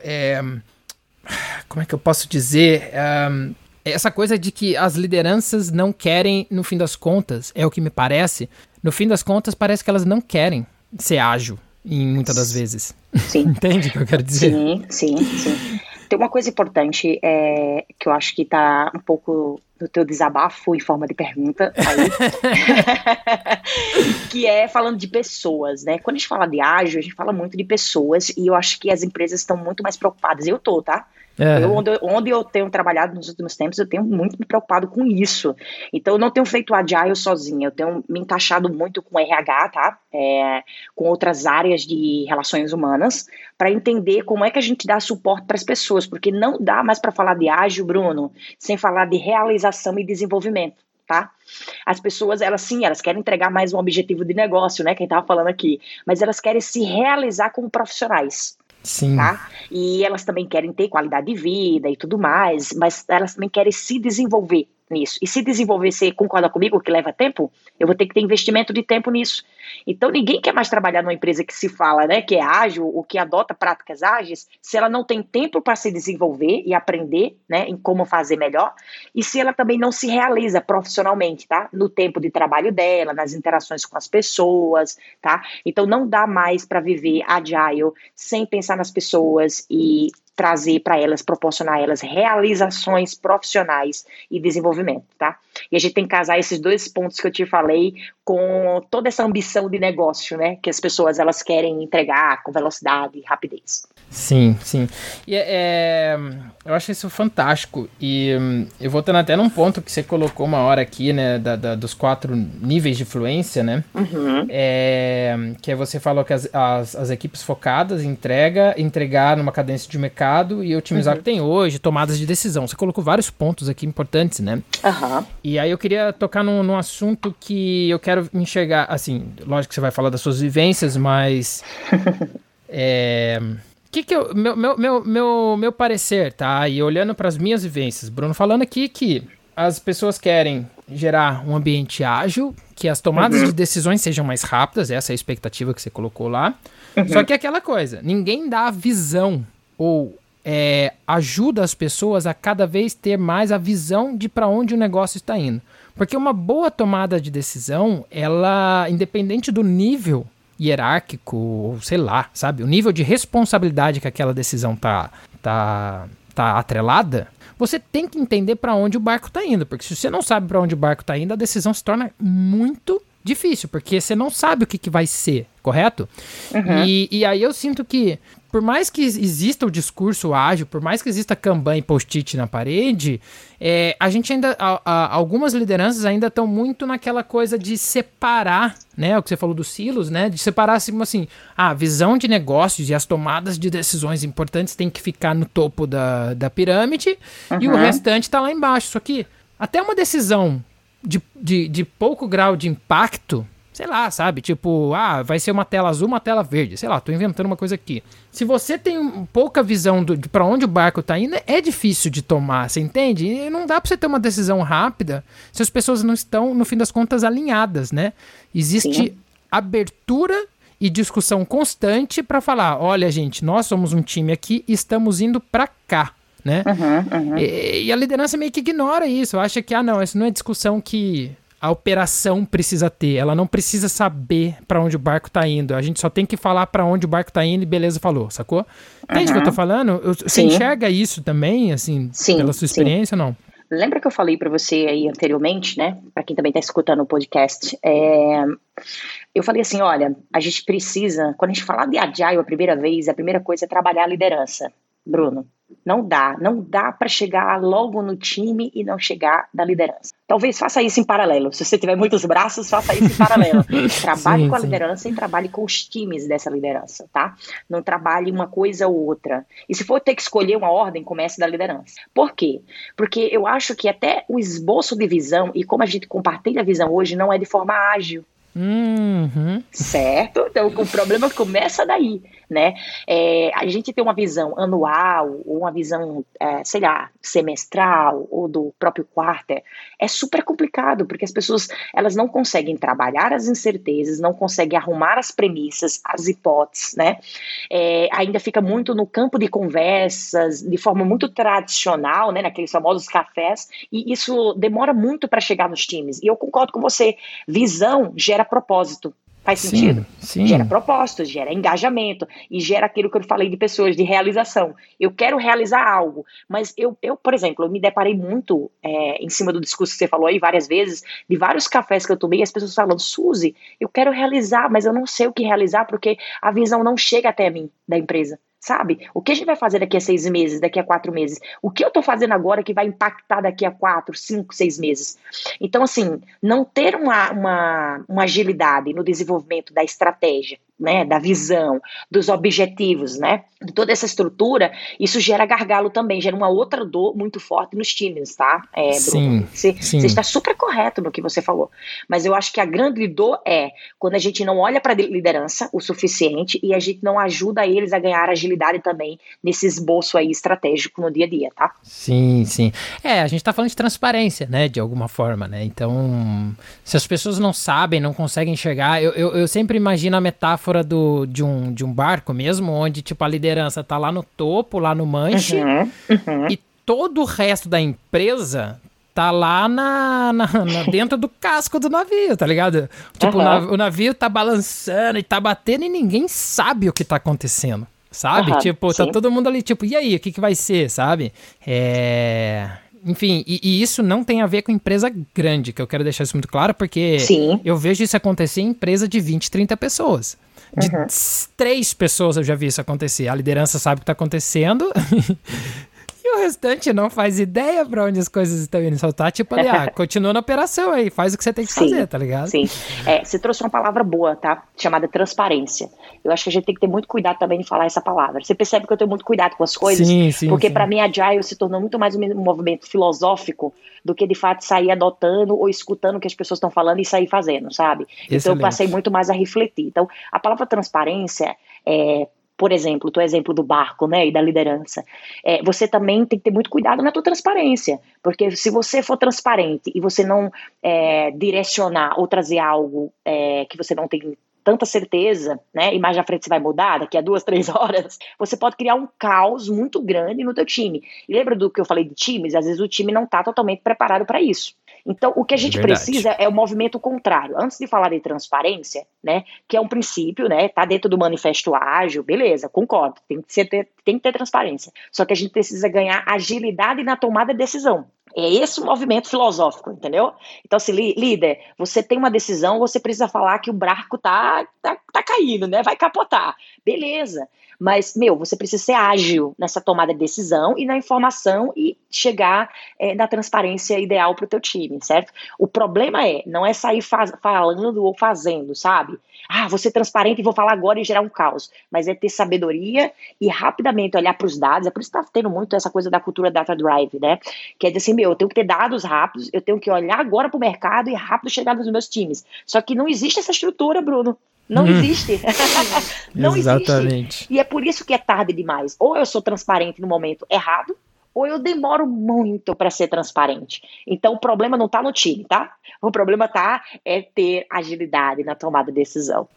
como é que eu posso dizer? Essa coisa de que as lideranças não querem, no fim das contas, é o que me parece, no fim das contas parece que elas não querem ser ágil, em muitas das vezes. Sim. Entende o que eu quero dizer? Sim. tem uma coisa importante que eu acho que está um pouco no teu desabafo em forma de pergunta aí, que é falando de pessoas, né? Quando a gente fala de ágil, a gente fala muito de pessoas e eu acho que as empresas estão muito mais preocupadas. Eu tô, tá? Onde eu tenho trabalhado nos últimos tempos, eu tenho muito me preocupado com isso. Então, eu não tenho feito Agile sozinha, eu tenho me encaixado muito com RH, tá? Com outras áreas de relações humanas, para entender como é que a gente dá suporte para as pessoas, porque não dá mais para falar de Agile, Bruno, sem falar de realização e desenvolvimento. Tá? As pessoas, elas querem entregar mais um objetivo de negócio, né? Quem estava falando aqui, mas elas querem se realizar como profissionais. Sim. Tá? E elas também querem ter qualidade de vida e tudo mais, mas elas também querem se desenvolver nisso. E se desenvolver, você concorda comigo que leva tempo? Eu vou ter que ter investimento de tempo nisso. Então ninguém quer mais trabalhar numa empresa que se fala, né, que é ágil ou que adota práticas ágeis, se ela não tem tempo para se desenvolver e aprender, né, em como fazer melhor, e se ela também não se realiza profissionalmente, tá? No tempo de trabalho dela, nas interações com as pessoas, tá? Então não dá mais para viver agile sem pensar nas pessoas e trazer para elas, proporcionar a elas realizações profissionais e desenvolvimento, tá? E a gente tem que casar esses dois pontos que eu te falei com toda essa ambição de negócio, né? Que as pessoas, elas querem entregar com velocidade e rapidez. Sim, sim. E eu acho isso fantástico. E eu voltando até num ponto que você colocou uma hora aqui, né? Dos 4 níveis de fluência, né? Uhum. Que você falou que as equipes focadas entregar numa cadência de mercado e otimizar o que tem hoje, tomadas de decisão. Você colocou vários pontos aqui importantes, né? Uhum. E aí eu queria tocar num assunto que eu quero enxergar, assim, lógico que você vai falar das suas vivências, mas meu parecer, tá? E olhando para as minhas vivências, Bruno falando aqui que as pessoas querem gerar um ambiente ágil, que as tomadas de decisões sejam mais rápidas, essa é a expectativa que você colocou lá. Só que é aquela coisa, ninguém dá a visão ou ajuda as pessoas a cada vez ter mais a visão de para onde o negócio está indo. Porque uma boa tomada de decisão, ela, independente do nível hierárquico, ou sei lá, sabe? O nível de responsabilidade que aquela decisão tá atrelada, você tem que entender para onde o barco está indo. Porque se você não sabe para onde o barco está indo, a decisão se torna muito difícil, porque você não sabe o que vai ser, correto? Uhum. E aí eu sinto que, por mais que exista o discurso ágil, por mais que exista Kanban e post-it na parede, a gente ainda, algumas lideranças ainda estão muito naquela coisa de separar, né, o que você falou dos silos, né, de separar assim, a visão de negócios e as tomadas de decisões importantes tem que ficar no topo da pirâmide, e o restante tá lá embaixo. Isso aqui, até uma decisão de pouco grau de impacto, sei lá, sabe? Tipo, vai ser uma tela azul, uma tela verde. Sei lá, tô inventando uma coisa aqui. Se você tem pouca visão de pra onde o barco tá indo, é difícil de tomar, você entende? E não dá pra você ter uma decisão rápida se as pessoas não estão, no fim das contas, alinhadas, né? Existe abertura e discussão constante pra falar, olha, gente, nós somos um time aqui e estamos indo pra cá. Né? E a liderança meio que ignora isso, acha que, não, isso não é discussão que a operação precisa ter, ela não precisa saber para onde o barco tá indo, a gente só tem que falar para onde o barco tá indo e beleza, falou, sacou? Entende o que eu tô falando? Você enxerga isso também, assim, pela sua experiência ou não? Lembra que eu falei para você aí anteriormente, né? Para quem também tá escutando o podcast, eu falei assim, olha, a gente precisa, quando a gente falar de Agile a primeira vez, a primeira coisa é trabalhar a liderança. Bruno, não dá para chegar logo no time e não chegar na liderança. Talvez faça isso em paralelo. Se você tiver muitos braços, faça isso em paralelo. Trabalhe com a liderança e trabalhe com os times dessa liderança, tá? Não trabalhe uma coisa ou outra. E se for ter que escolher uma ordem, comece da liderança. Por quê? Porque eu acho que até o esboço de visão e como a gente compartilha a visão hoje não é de forma ágil. Certo? Então o problema começa daí, né? A gente tem uma visão anual ou uma visão, sei lá, semestral ou do próprio quarter, é super complicado, porque as pessoas, elas não conseguem trabalhar as incertezas, não conseguem arrumar as premissas, as hipóteses, né? Ainda fica muito no campo de conversas, de forma muito tradicional, né? Naqueles famosos cafés, e isso demora muito para chegar nos times. E eu concordo com você, visão gera propósito. Faz sentido? Sim. Gera propósitos, gera engajamento e gera aquilo que eu falei de pessoas, de realização. Eu quero realizar algo, mas eu por exemplo, eu me deparei muito em cima do discurso que você falou aí várias vezes, de vários cafés que eu tomei, as pessoas falando, Suzy, eu quero realizar, mas eu não sei o que realizar porque a visão não chega até mim, da empresa. Sabe? O que a gente vai fazer daqui a 6 meses, daqui a 4 meses? O que eu tô fazendo agora que vai impactar daqui a 4, 5, 6 meses? Então, assim, não ter uma agilidade no desenvolvimento da estratégia, né, da visão, dos objetivos, né, de toda essa estrutura, isso gera gargalo também, gera uma outra dor muito forte nos times, tá, Bruno? Você está super correto no que você falou, mas eu acho que a grande dor é quando a gente não olha para a liderança o suficiente e a gente não ajuda eles a ganhar agilidade também nesse esboço aí estratégico no dia a dia, tá? Sim. A gente tá falando de transparência, né, de alguma forma, né, então, se as pessoas não sabem, não conseguem enxergar, eu sempre imagino a metáfora de um barco mesmo, onde tipo a liderança tá lá no topo, lá no manche, e todo o resto da empresa tá lá dentro do casco do navio, tá ligado? Tipo, o navio tá balançando e tá batendo e ninguém sabe o que tá acontecendo, sabe? Tipo, tá todo mundo ali, tipo, e aí, o que vai ser, sabe? Enfim, e isso não tem a ver com empresa grande, que eu quero deixar isso muito claro, porque eu vejo isso acontecer em empresa de 20, 30 pessoas. De 3 pessoas eu já vi isso acontecer. A liderança sabe o que está acontecendo e o restante não faz ideia para onde as coisas estão indo. Só tá tipo ali, continua na operação aí, faz o que você tem que fazer, tá ligado? Sim, você trouxe uma palavra boa, tá? Chamada transparência. Eu acho que a gente tem que ter muito cuidado também de falar essa palavra. Você percebe que eu tenho muito cuidado com as coisas? Porque para mim a Agile se tornou muito mais um movimento filosófico do que de fato sair adotando ou escutando o que as pessoas estão falando e sair fazendo, sabe? Excelente. Então eu passei muito mais a refletir. Então a palavra transparência por exemplo, o exemplo do barco, né, e da liderança, você também tem que ter muito cuidado na tua transparência, porque se você for transparente e você não direcionar ou trazer algo que você não tem tanta certeza, né, e mais à frente você vai mudar, daqui a 2, 3 horas, você pode criar um caos muito grande no teu time. E lembra do que eu falei de times? Às vezes o time não está totalmente preparado para isso. Então, o que a gente precisa é o movimento contrário. Antes de falar de transparência, né, que é um princípio, né, tá dentro do manifesto ágil, beleza, concordo, tem que ter transparência. Só que a gente precisa ganhar agilidade na tomada de decisão. É esse o movimento filosófico, entendeu? Então, se líder, você tem uma decisão, você precisa falar que o barco tá caindo, né, vai capotar. Beleza. Mas, você precisa ser ágil nessa tomada de decisão e na informação e chegar na transparência ideal para o teu time, certo? O problema não é sair falando ou fazendo, sabe? Vou ser transparente e vou falar agora e gerar um caos. Mas é ter sabedoria e rapidamente olhar para os dados. É por isso que está tendo muito essa coisa da cultura data drive, né? Que é dizer assim, eu tenho que ter dados rápidos, eu tenho que olhar agora para o mercado e rápido chegar nos meus times. Só que não existe essa estrutura, Bruno. Não existe. Não existe. E é por isso que é tarde demais. Ou eu sou transparente no momento errado, ou eu demoro muito para ser transparente. Então o problema não está no time, tá? O problema ter agilidade na tomada de decisão.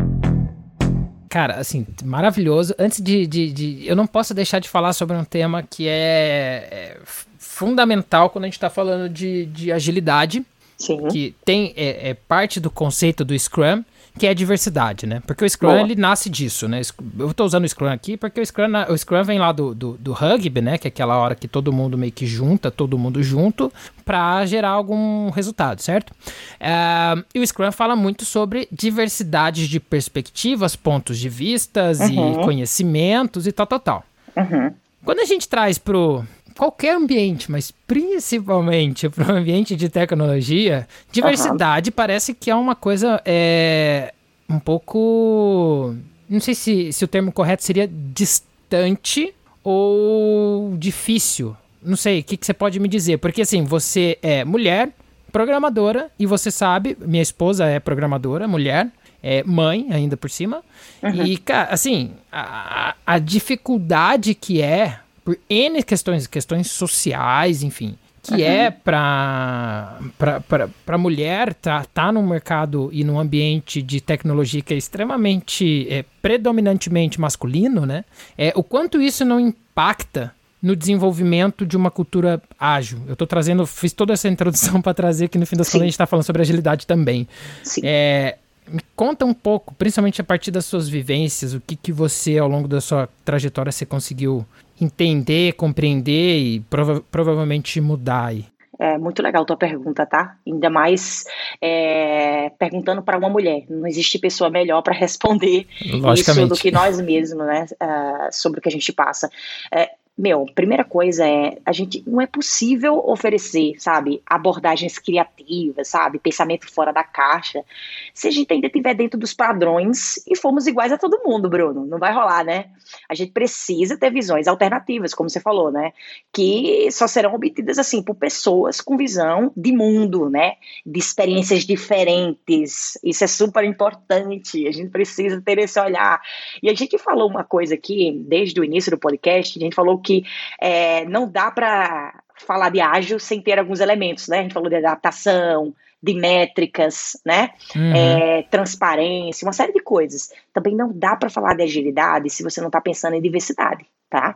Cara, assim, maravilhoso. Antes eu não posso deixar de falar sobre um tema que é fundamental quando a gente está falando de agilidade. Sim. Que tem parte do conceito do Scrum, que é a diversidade, né? Porque o Scrum, ele nasce disso, né? Eu tô usando o Scrum aqui porque o Scrum vem lá do rugby, né? Que é aquela hora que todo mundo meio que junta, todo mundo junto, pra gerar algum resultado, certo? E o Scrum fala muito sobre diversidade de perspectivas, pontos de vistas e conhecimentos e tal. Quando a gente traz pro qualquer ambiente, mas principalmente para o ambiente de tecnologia, diversidade parece que é uma coisa um pouco... Não sei se o termo correto seria distante ou difícil. Não sei, o que você pode me dizer? Porque assim, você é mulher, programadora, e você sabe, minha esposa é programadora, mulher, é mãe ainda por cima. E, cara, assim, a dificuldade que é por N questões sociais, enfim, que é pra mulher tá num mercado e num ambiente de tecnologia que é extremamente, predominantemente masculino, né? O quanto isso não impacta no desenvolvimento de uma cultura ágil. Fiz toda essa introdução para trazer que no fim das contas a gente está falando sobre agilidade também. Sim. Me conta um pouco, principalmente a partir das suas vivências, o que você, ao longo da sua trajetória, você conseguiu entender, compreender e provavelmente mudar aí. É muito legal a tua pergunta, tá? Ainda mais perguntando para uma mulher. Não existe pessoa melhor para responder isso do que nós mesmos, né? Sobre o que a gente passa. Primeira coisa não é possível oferecer, sabe, abordagens criativas, sabe, pensamento fora da caixa, se a gente ainda estiver dentro dos padrões e formos iguais a todo mundo, Bruno. Não vai rolar, né? A gente precisa ter visões alternativas, como você falou, né? Que só serão obtidas, assim, por pessoas com visão de mundo, né? De experiências diferentes. Isso é super importante. A gente precisa ter esse olhar. E a gente falou uma coisa aqui, desde o início do podcast, a gente falou que não dá para falar de ágil sem ter alguns elementos, né? A gente falou de adaptação, de métricas, né? Transparência, uma série de coisas. Também não dá para falar de agilidade se você não está pensando em diversidade, tá?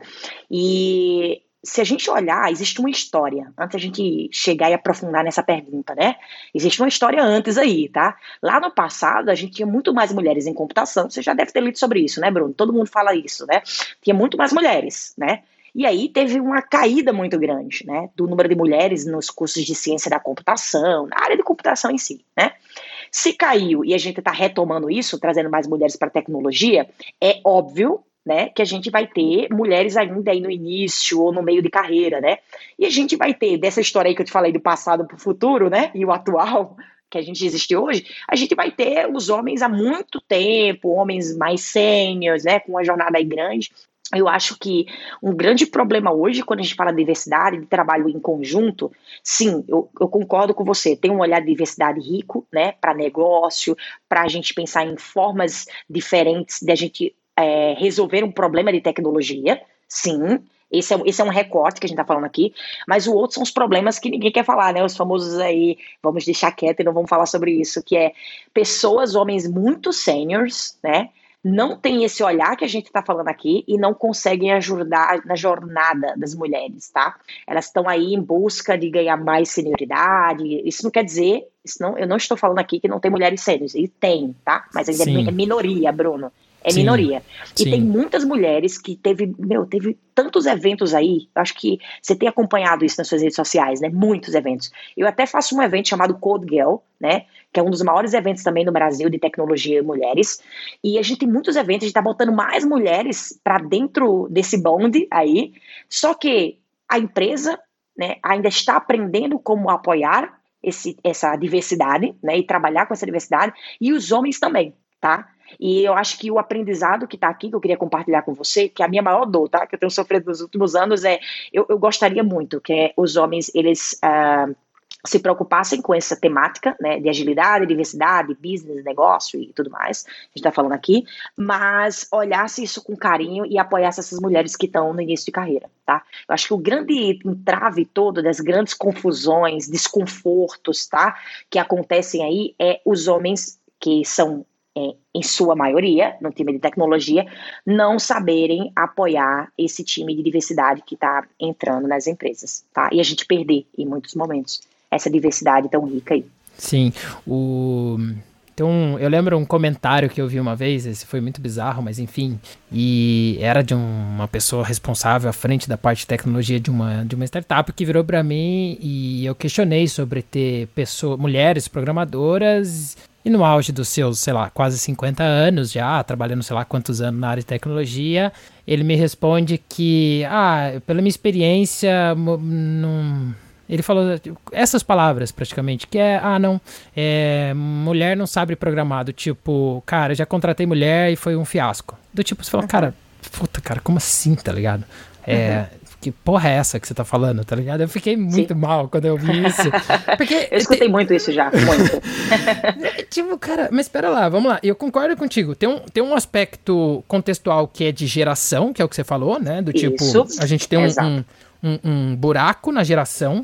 E se a gente olhar, existe uma história, antes a gente chegar e aprofundar nessa pergunta, né? Existe uma história antes aí, tá? Lá no passado, a gente tinha muito mais mulheres em computação, você já deve ter lido sobre isso, né, Bruno? Todo mundo fala isso, né? Tinha muito mais mulheres, né? E aí teve uma caída muito grande, né, do número de mulheres nos cursos de ciência da computação, na área de computação em si, né? Se caiu e a gente está retomando isso, trazendo mais mulheres para a tecnologia, é óbvio, né, que a gente vai ter mulheres ainda aí no início ou no meio de carreira, né? E a gente vai ter, dessa história aí que eu te falei do passado para o futuro, né, e o atual, que a gente existe hoje, a gente vai ter os homens há muito tempo, homens mais sêniores, né, com uma jornada aí grande. Eu acho que um grande problema hoje, quando a gente fala de diversidade, de trabalho em conjunto, sim, eu concordo com você, tem um olhar de diversidade rico, né, para negócio, para a gente pensar em formas diferentes de a gente resolver um problema de tecnologia, sim, esse é um recorte que a gente está falando aqui, mas o outro são os problemas que ninguém quer falar, né, os famosos aí, vamos deixar quieto e não vamos falar sobre isso, que é pessoas, homens muito seniors, né, não tem esse olhar que a gente está falando aqui e não conseguem ajudar na jornada das mulheres, tá? Elas estão aí em busca de ganhar mais senioridade. Isso não quer dizer, eu não estou falando aqui que não tem mulheres sêniores, e tem, tá? Mas ainda é minoria, Bruno. É minoria. E tem muitas mulheres que teve tantos eventos aí, eu acho que você tem acompanhado isso nas suas redes sociais, né? Muitos eventos. Eu até faço um evento chamado Code Girl, né? Que é um dos maiores eventos também no Brasil de tecnologia e mulheres. E a gente tem muitos eventos, a gente tá botando mais mulheres para dentro desse bonde aí. Só que a empresa, né, ainda está aprendendo como apoiar essa diversidade, né? E trabalhar com essa diversidade. E os homens também, tá? E eu acho que o aprendizado que está aqui, que eu queria compartilhar com você, que é a minha maior dor, tá? Que eu tenho sofrido nos últimos anos, eu gostaria muito que os homens, eles se preocupassem com essa temática, né, de agilidade, diversidade, business, negócio e tudo mais, a gente está falando aqui, mas olhasse isso com carinho e apoiasse essas mulheres que estão no início de carreira, tá? Eu acho que o grande entrave todo das grandes confusões, desconfortos, tá, que acontecem aí é os homens que são em sua maioria, no time de tecnologia, não saberem apoiar esse time de diversidade que está entrando nas empresas, tá? E a gente perder, em muitos momentos, essa diversidade tão rica aí. Sim, Então, eu lembro um comentário que eu vi uma vez, esse foi muito bizarro, mas enfim, e era de uma pessoa responsável à frente da parte de tecnologia de uma startup que virou para mim e eu questionei sobre ter mulheres programadoras e no auge dos seus, sei lá, quase 50 anos já, trabalhando sei lá quantos anos na área de tecnologia, ele me responde que, pela minha experiência, não... Ele falou essas palavras praticamente, que mulher não sabe programar, do tipo, cara, já contratei mulher e foi um fiasco. Do tipo, você fala, cara, como assim, tá ligado? Que porra é essa que você tá falando, tá ligado? Eu fiquei muito mal quando eu vi isso. Porque eu escutei muito isso já, muito. Tipo, cara, mas espera lá, vamos lá. Eu concordo contigo. Tem um aspecto contextual que é de geração, que é o que você falou, né? Do tipo, a gente tem um buraco na geração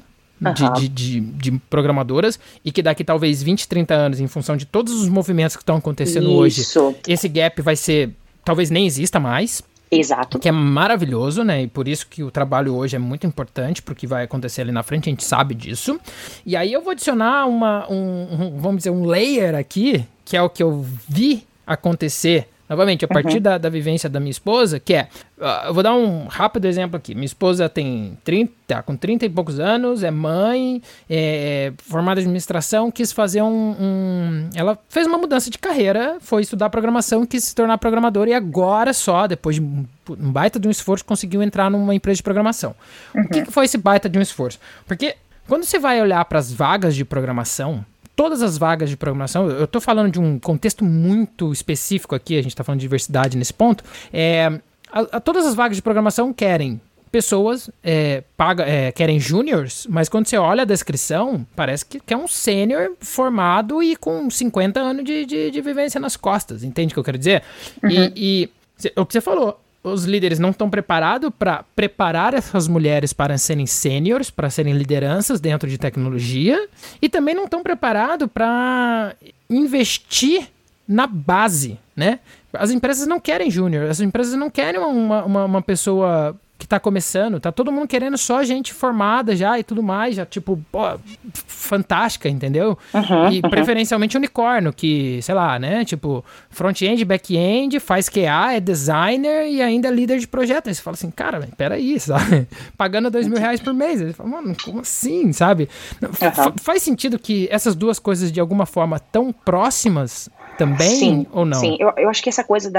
de programadoras e que daqui talvez 20, 30 anos, em função de todos os movimentos que estão acontecendo hoje, esse gap vai ser, talvez nem exista mais. Exato. Que é maravilhoso, né? E por isso que o trabalho hoje é muito importante, porque vai acontecer ali na frente, a gente sabe disso. E aí eu vou adicionar vamos dizer, um layer aqui, que é o que eu vi acontecer, novamente, a partir da vivência da minha esposa, que é, eu vou dar um rápido exemplo aqui. Minha esposa tem com 30 e poucos anos, é mãe, é formada em administração, quis fazer ela fez uma mudança de carreira, foi estudar programação, quis se tornar programadora e agora só, depois de um baita de um esforço, conseguiu entrar numa empresa de programação. O que foi esse baita de um esforço? Porque quando você vai olhar para as vagas de programação, todas as vagas de programação, eu estou falando de um contexto muito específico aqui, a gente está falando de diversidade nesse ponto, todas as vagas de programação querem pessoas, querem júniors, mas quando você olha a descrição, parece que é um sênior formado e com 50 anos de vivência nas costas, entende o que eu quero dizer? E o que você falou, os líderes não estão preparados para preparar essas mulheres para serem sêniores, para serem lideranças dentro de tecnologia, e também não estão preparados para investir na base, né? As empresas não querem júnior, as empresas não querem uma pessoa que tá começando, tá todo mundo querendo só gente formada já e tudo mais, já tipo, pô, fantástica, entendeu? E preferencialmente unicórnio, que, sei lá, né, tipo, front-end, back-end, faz QA, é designer e ainda é líder de projeto. Aí você fala assim, cara, peraí, sabe? Pagando R$2.000 por mês. Ele fala, mano, como assim, sabe? Faz sentido que essas duas coisas de alguma forma tão próximas também, sim, ou não? Sim, eu acho que essa coisa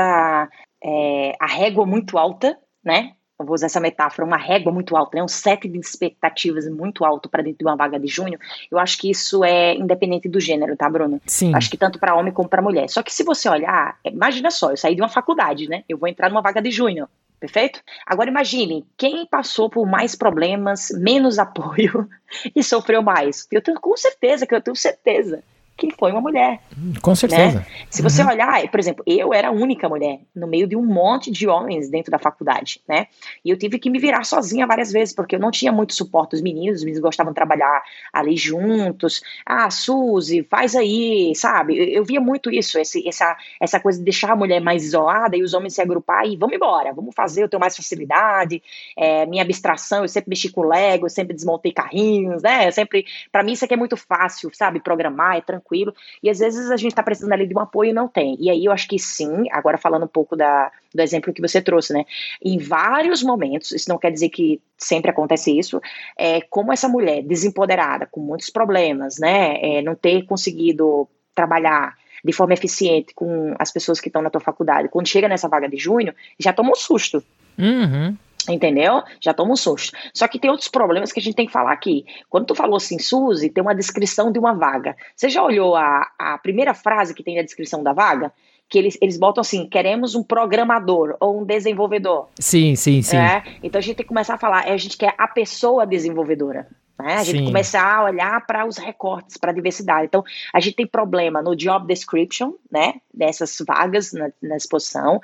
a régua muito alta, né? Eu vou usar essa metáfora, uma régua muito alta, né? Um set de expectativas muito alto para dentro de uma vaga de júnior. Eu acho que isso é independente do gênero, tá, Bruno? Sim. Acho que tanto para homem como para mulher. Só que se você olhar, imagina só, eu saí de uma faculdade, né? Eu vou entrar numa vaga de júnior, perfeito? Agora imagine, quem passou por mais problemas, menos apoio e sofreu mais? Eu tenho certeza que foi uma mulher. Com certeza. Né? Se você olhar, por exemplo, eu era a única mulher no meio de um monte de homens dentro da faculdade, né? E eu tive que me virar sozinha várias vezes, porque eu não tinha muito suporte dos meninos, os meninos gostavam de trabalhar ali juntos. Ah, Suzy, faz aí, sabe? Eu via muito isso, essa coisa de deixar a mulher mais isolada e os homens se agrupar e vamos embora, vamos fazer, eu tenho mais facilidade, minha abstração, eu sempre mexi com Lego, eu sempre desmontei carrinhos, né? Pra mim isso aqui é muito fácil, sabe? Programar é tranquilo. E às vezes a gente está precisando ali de um apoio e não tem. E aí eu acho que sim, agora falando um pouco do exemplo que você trouxe, né? Em vários momentos, isso não quer dizer que sempre acontece isso, como essa mulher desempoderada, com muitos problemas, né? Não ter conseguido trabalhar de forma eficiente com as pessoas que estão na tua faculdade, quando chega nessa vaga de júnior, já toma um susto. Entendeu? Já toma um susto. Só que tem outros problemas que a gente tem que falar aqui. Quando tu falou assim, Suzy, tem uma descrição de uma vaga. Você já olhou a primeira frase que tem na descrição da vaga? Que eles botam assim, queremos um programador ou um desenvolvedor. Sim. Então a gente tem que começar a falar, a gente quer a pessoa desenvolvedora. Né? A gente começar a olhar para os recortes, para a diversidade. Então, a gente tem problema no job description, né? Dessas vagas na exposição.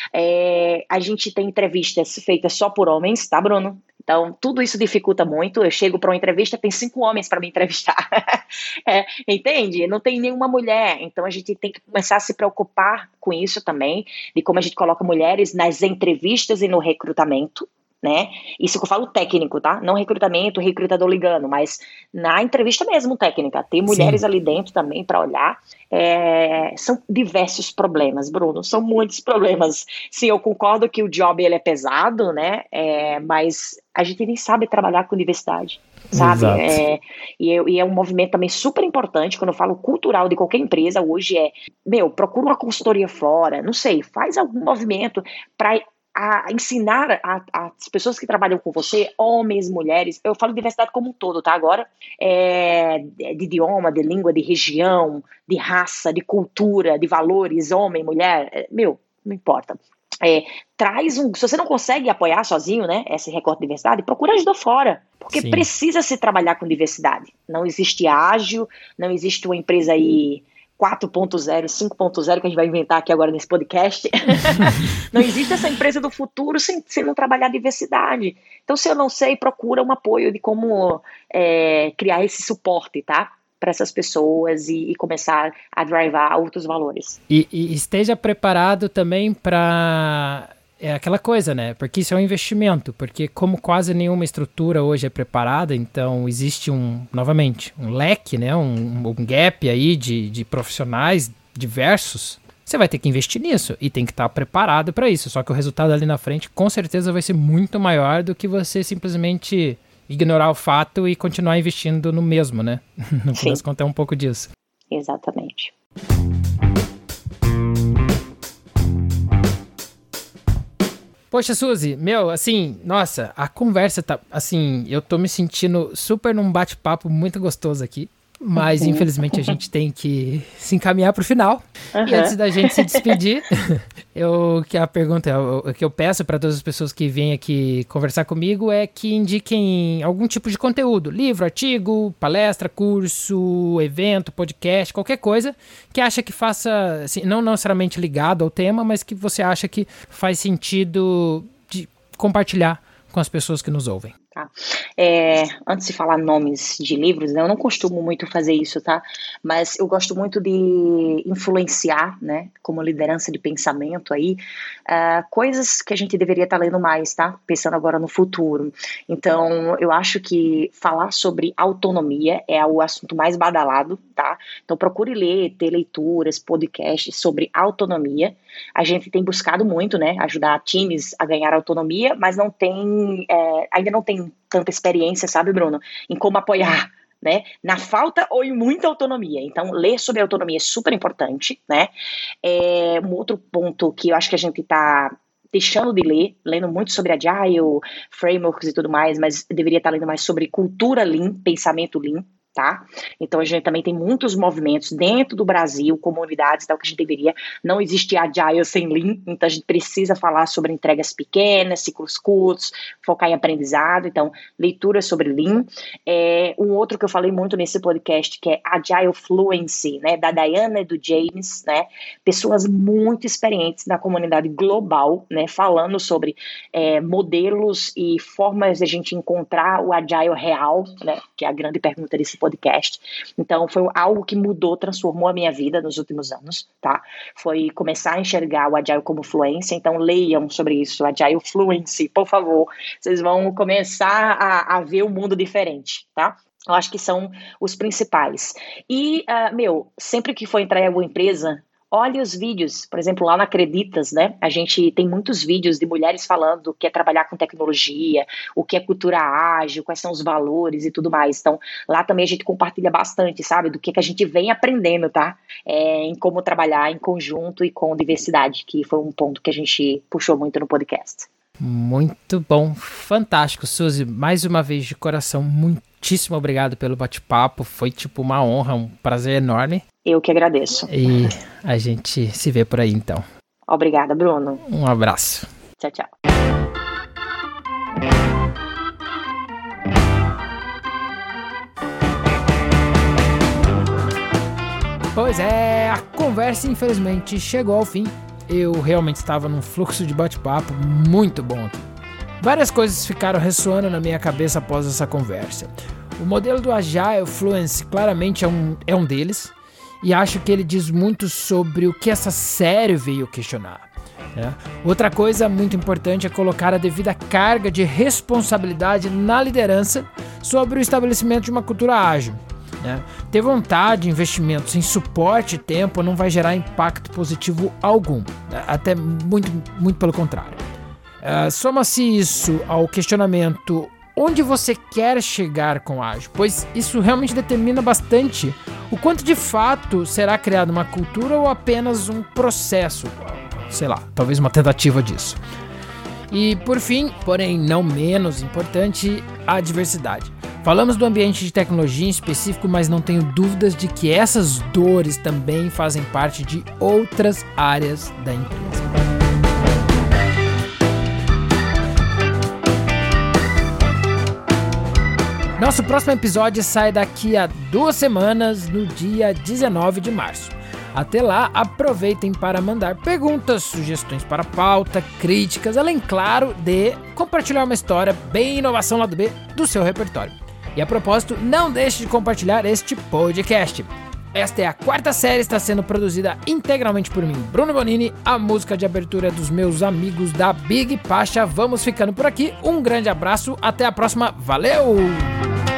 A gente tem entrevistas feitas só por homens, tá, Bruno? Então, tudo isso dificulta muito. Eu chego para uma entrevista, tem 5 homens para me entrevistar. Entende? Não tem nenhuma mulher. Então, a gente tem que começar a se preocupar com isso também, de como a gente coloca mulheres nas entrevistas e no recrutamento. Né? Isso que eu falo técnico, tá? Não recrutamento, recrutador ligando, mas na entrevista mesmo técnica, ter mulheres ali dentro também para olhar. São diversos problemas, Bruno, são muitos problemas. Sim, eu concordo que o job ele é pesado, né? Mas a gente nem sabe trabalhar com diversidade, sabe? E é um movimento também super importante, quando eu falo cultural de qualquer empresa, hoje procura uma consultoria fora, não sei, faz algum movimento para ensinar as pessoas que trabalham com você, homens, mulheres, eu falo diversidade como um todo, tá? Agora, de idioma, de língua, de região, de raça, de cultura, de valores, homem, mulher, não importa. Se você não consegue apoiar sozinho, né, esse recorte de diversidade, procura ajuda fora, porque precisa se trabalhar com diversidade. Não existe ágil, não existe uma empresa aí 4.0, 5.0 que a gente vai inventar aqui agora nesse podcast. Não existe essa empresa do futuro sem não trabalhar diversidade. Então, se eu não sei, procura um apoio de como criar esse suporte, tá? Para essas pessoas e começar a drivar outros valores. E esteja preparado também para... aquela coisa, né? Porque isso é um investimento, porque como quase nenhuma estrutura hoje é preparada, então existe novamente, um leque, né? Um gap aí de profissionais diversos, você vai ter que investir nisso e tem que estar preparado para isso. Só que o resultado ali na frente com certeza vai ser muito maior do que você simplesmente ignorar o fato e continuar investindo no mesmo, né? No fim das contas é um pouco disso. Exatamente. Poxa, Suzy, assim, nossa, a conversa tá, assim, eu tô me sentindo super num bate-papo muito gostoso aqui. Mas, infelizmente, a gente tem que se encaminhar para o final. E antes da gente se despedir, o que eu peço para todas as pessoas que vêm aqui conversar comigo é que indiquem algum tipo de conteúdo. Livro, artigo, palestra, curso, evento, podcast, qualquer coisa que acha que faça, assim, não necessariamente ligado ao tema, mas que você acha que faz sentido de compartilhar com as pessoas que nos ouvem. Tá. Antes de falar nomes de livros, né, eu não costumo muito fazer isso, tá? Mas eu gosto muito de influenciar, né, como liderança de pensamento aí, coisas que a gente deveria estar lendo mais, tá? Pensando agora no futuro. Então, eu acho que falar sobre autonomia é o assunto mais badalado, tá? Então, procure ler, ter leituras, podcasts sobre autonomia. A gente tem buscado muito, né, ajudar times a ganhar autonomia, mas ainda não tem tanta experiência, sabe, Bruno, em como apoiar, né, na falta ou em muita autonomia. Então, ler sobre autonomia é super importante, né. Um outro ponto que eu acho que a gente tá deixando de ler, lendo muito sobre Agile, frameworks e tudo mais, mas deveria estar lendo mais sobre cultura Lean, pensamento Lean, tá? Então a gente também tem muitos movimentos dentro do Brasil, comunidades e tal, que a gente deveria. Não existe Agile sem Lean, então a gente precisa falar sobre entregas pequenas, ciclos curtos, focar em aprendizado, então leitura sobre Lean. Um outro que eu falei muito nesse podcast, que é Agile Fluency, né, da Diana e do James, né, pessoas muito experientes na comunidade global, né, falando sobre modelos e formas de a gente encontrar o Agile real, né, que é a grande pergunta desse podcast. Então, foi algo que mudou, transformou a minha vida nos últimos anos, tá? Foi começar a enxergar o Agile como fluência. Então, leiam sobre isso, Agile Fluency, por favor. Vocês vão começar a ver o mundo diferente, tá? Eu acho que são os principais. E, sempre que for entrar em alguma empresa, olhe os vídeos, por exemplo, lá na Acreditas, né? A gente tem muitos vídeos de mulheres falando o que é trabalhar com tecnologia, o que é cultura ágil, quais são os valores e tudo mais. Então, lá também a gente compartilha bastante, sabe? Do que a gente vem aprendendo, tá? Em como trabalhar em conjunto e com diversidade, que foi um ponto que a gente puxou muito no podcast. Muito bom, fantástico, Suzy. Mais uma vez, de coração, muitíssimo obrigado pelo bate-papo. Foi tipo uma honra, um prazer enorme. Eu que agradeço. E a gente se vê por aí, então. Obrigada, Bruno. Um abraço. Tchau, tchau. Pois é, a conversa infelizmente chegou ao fim. Eu realmente estava num fluxo de bate-papo muito bom aqui. Várias coisas ficaram ressoando na minha cabeça após essa conversa. O modelo do Agile Fluency claramente é um deles, e acho que ele diz muito sobre o que essa série veio questionar. Outra coisa muito importante é colocar a devida carga de responsabilidade na liderança sobre o estabelecimento de uma cultura ágil. Ter vontade, investimentos em suporte e tempo não vai gerar impacto positivo algum, até muito, muito pelo contrário. Soma-se isso ao questionamento onde você quer chegar com ágil, pois isso realmente determina bastante o quanto de fato será criada uma cultura ou apenas um processo, sei lá, talvez uma tentativa disso. E por fim, porém não menos importante, a diversidade. Falamos do ambiente de tecnologia em específico, mas não tenho dúvidas de que essas dores também fazem parte de outras áreas da empresa. Nosso próximo episódio sai daqui a 2 semanas, no dia 19 de março. Até lá, aproveitem para mandar perguntas, sugestões para pauta, críticas, além, claro, de compartilhar uma história bem inovação lado B do seu repertório. E a propósito, não deixe de compartilhar este podcast. Esta é a 4ª série, está sendo produzida integralmente por mim, Bruno Bonini. A música de abertura é dos meus amigos da Big Pacha. Vamos ficando por aqui. Um grande abraço, até a próxima. Valeu!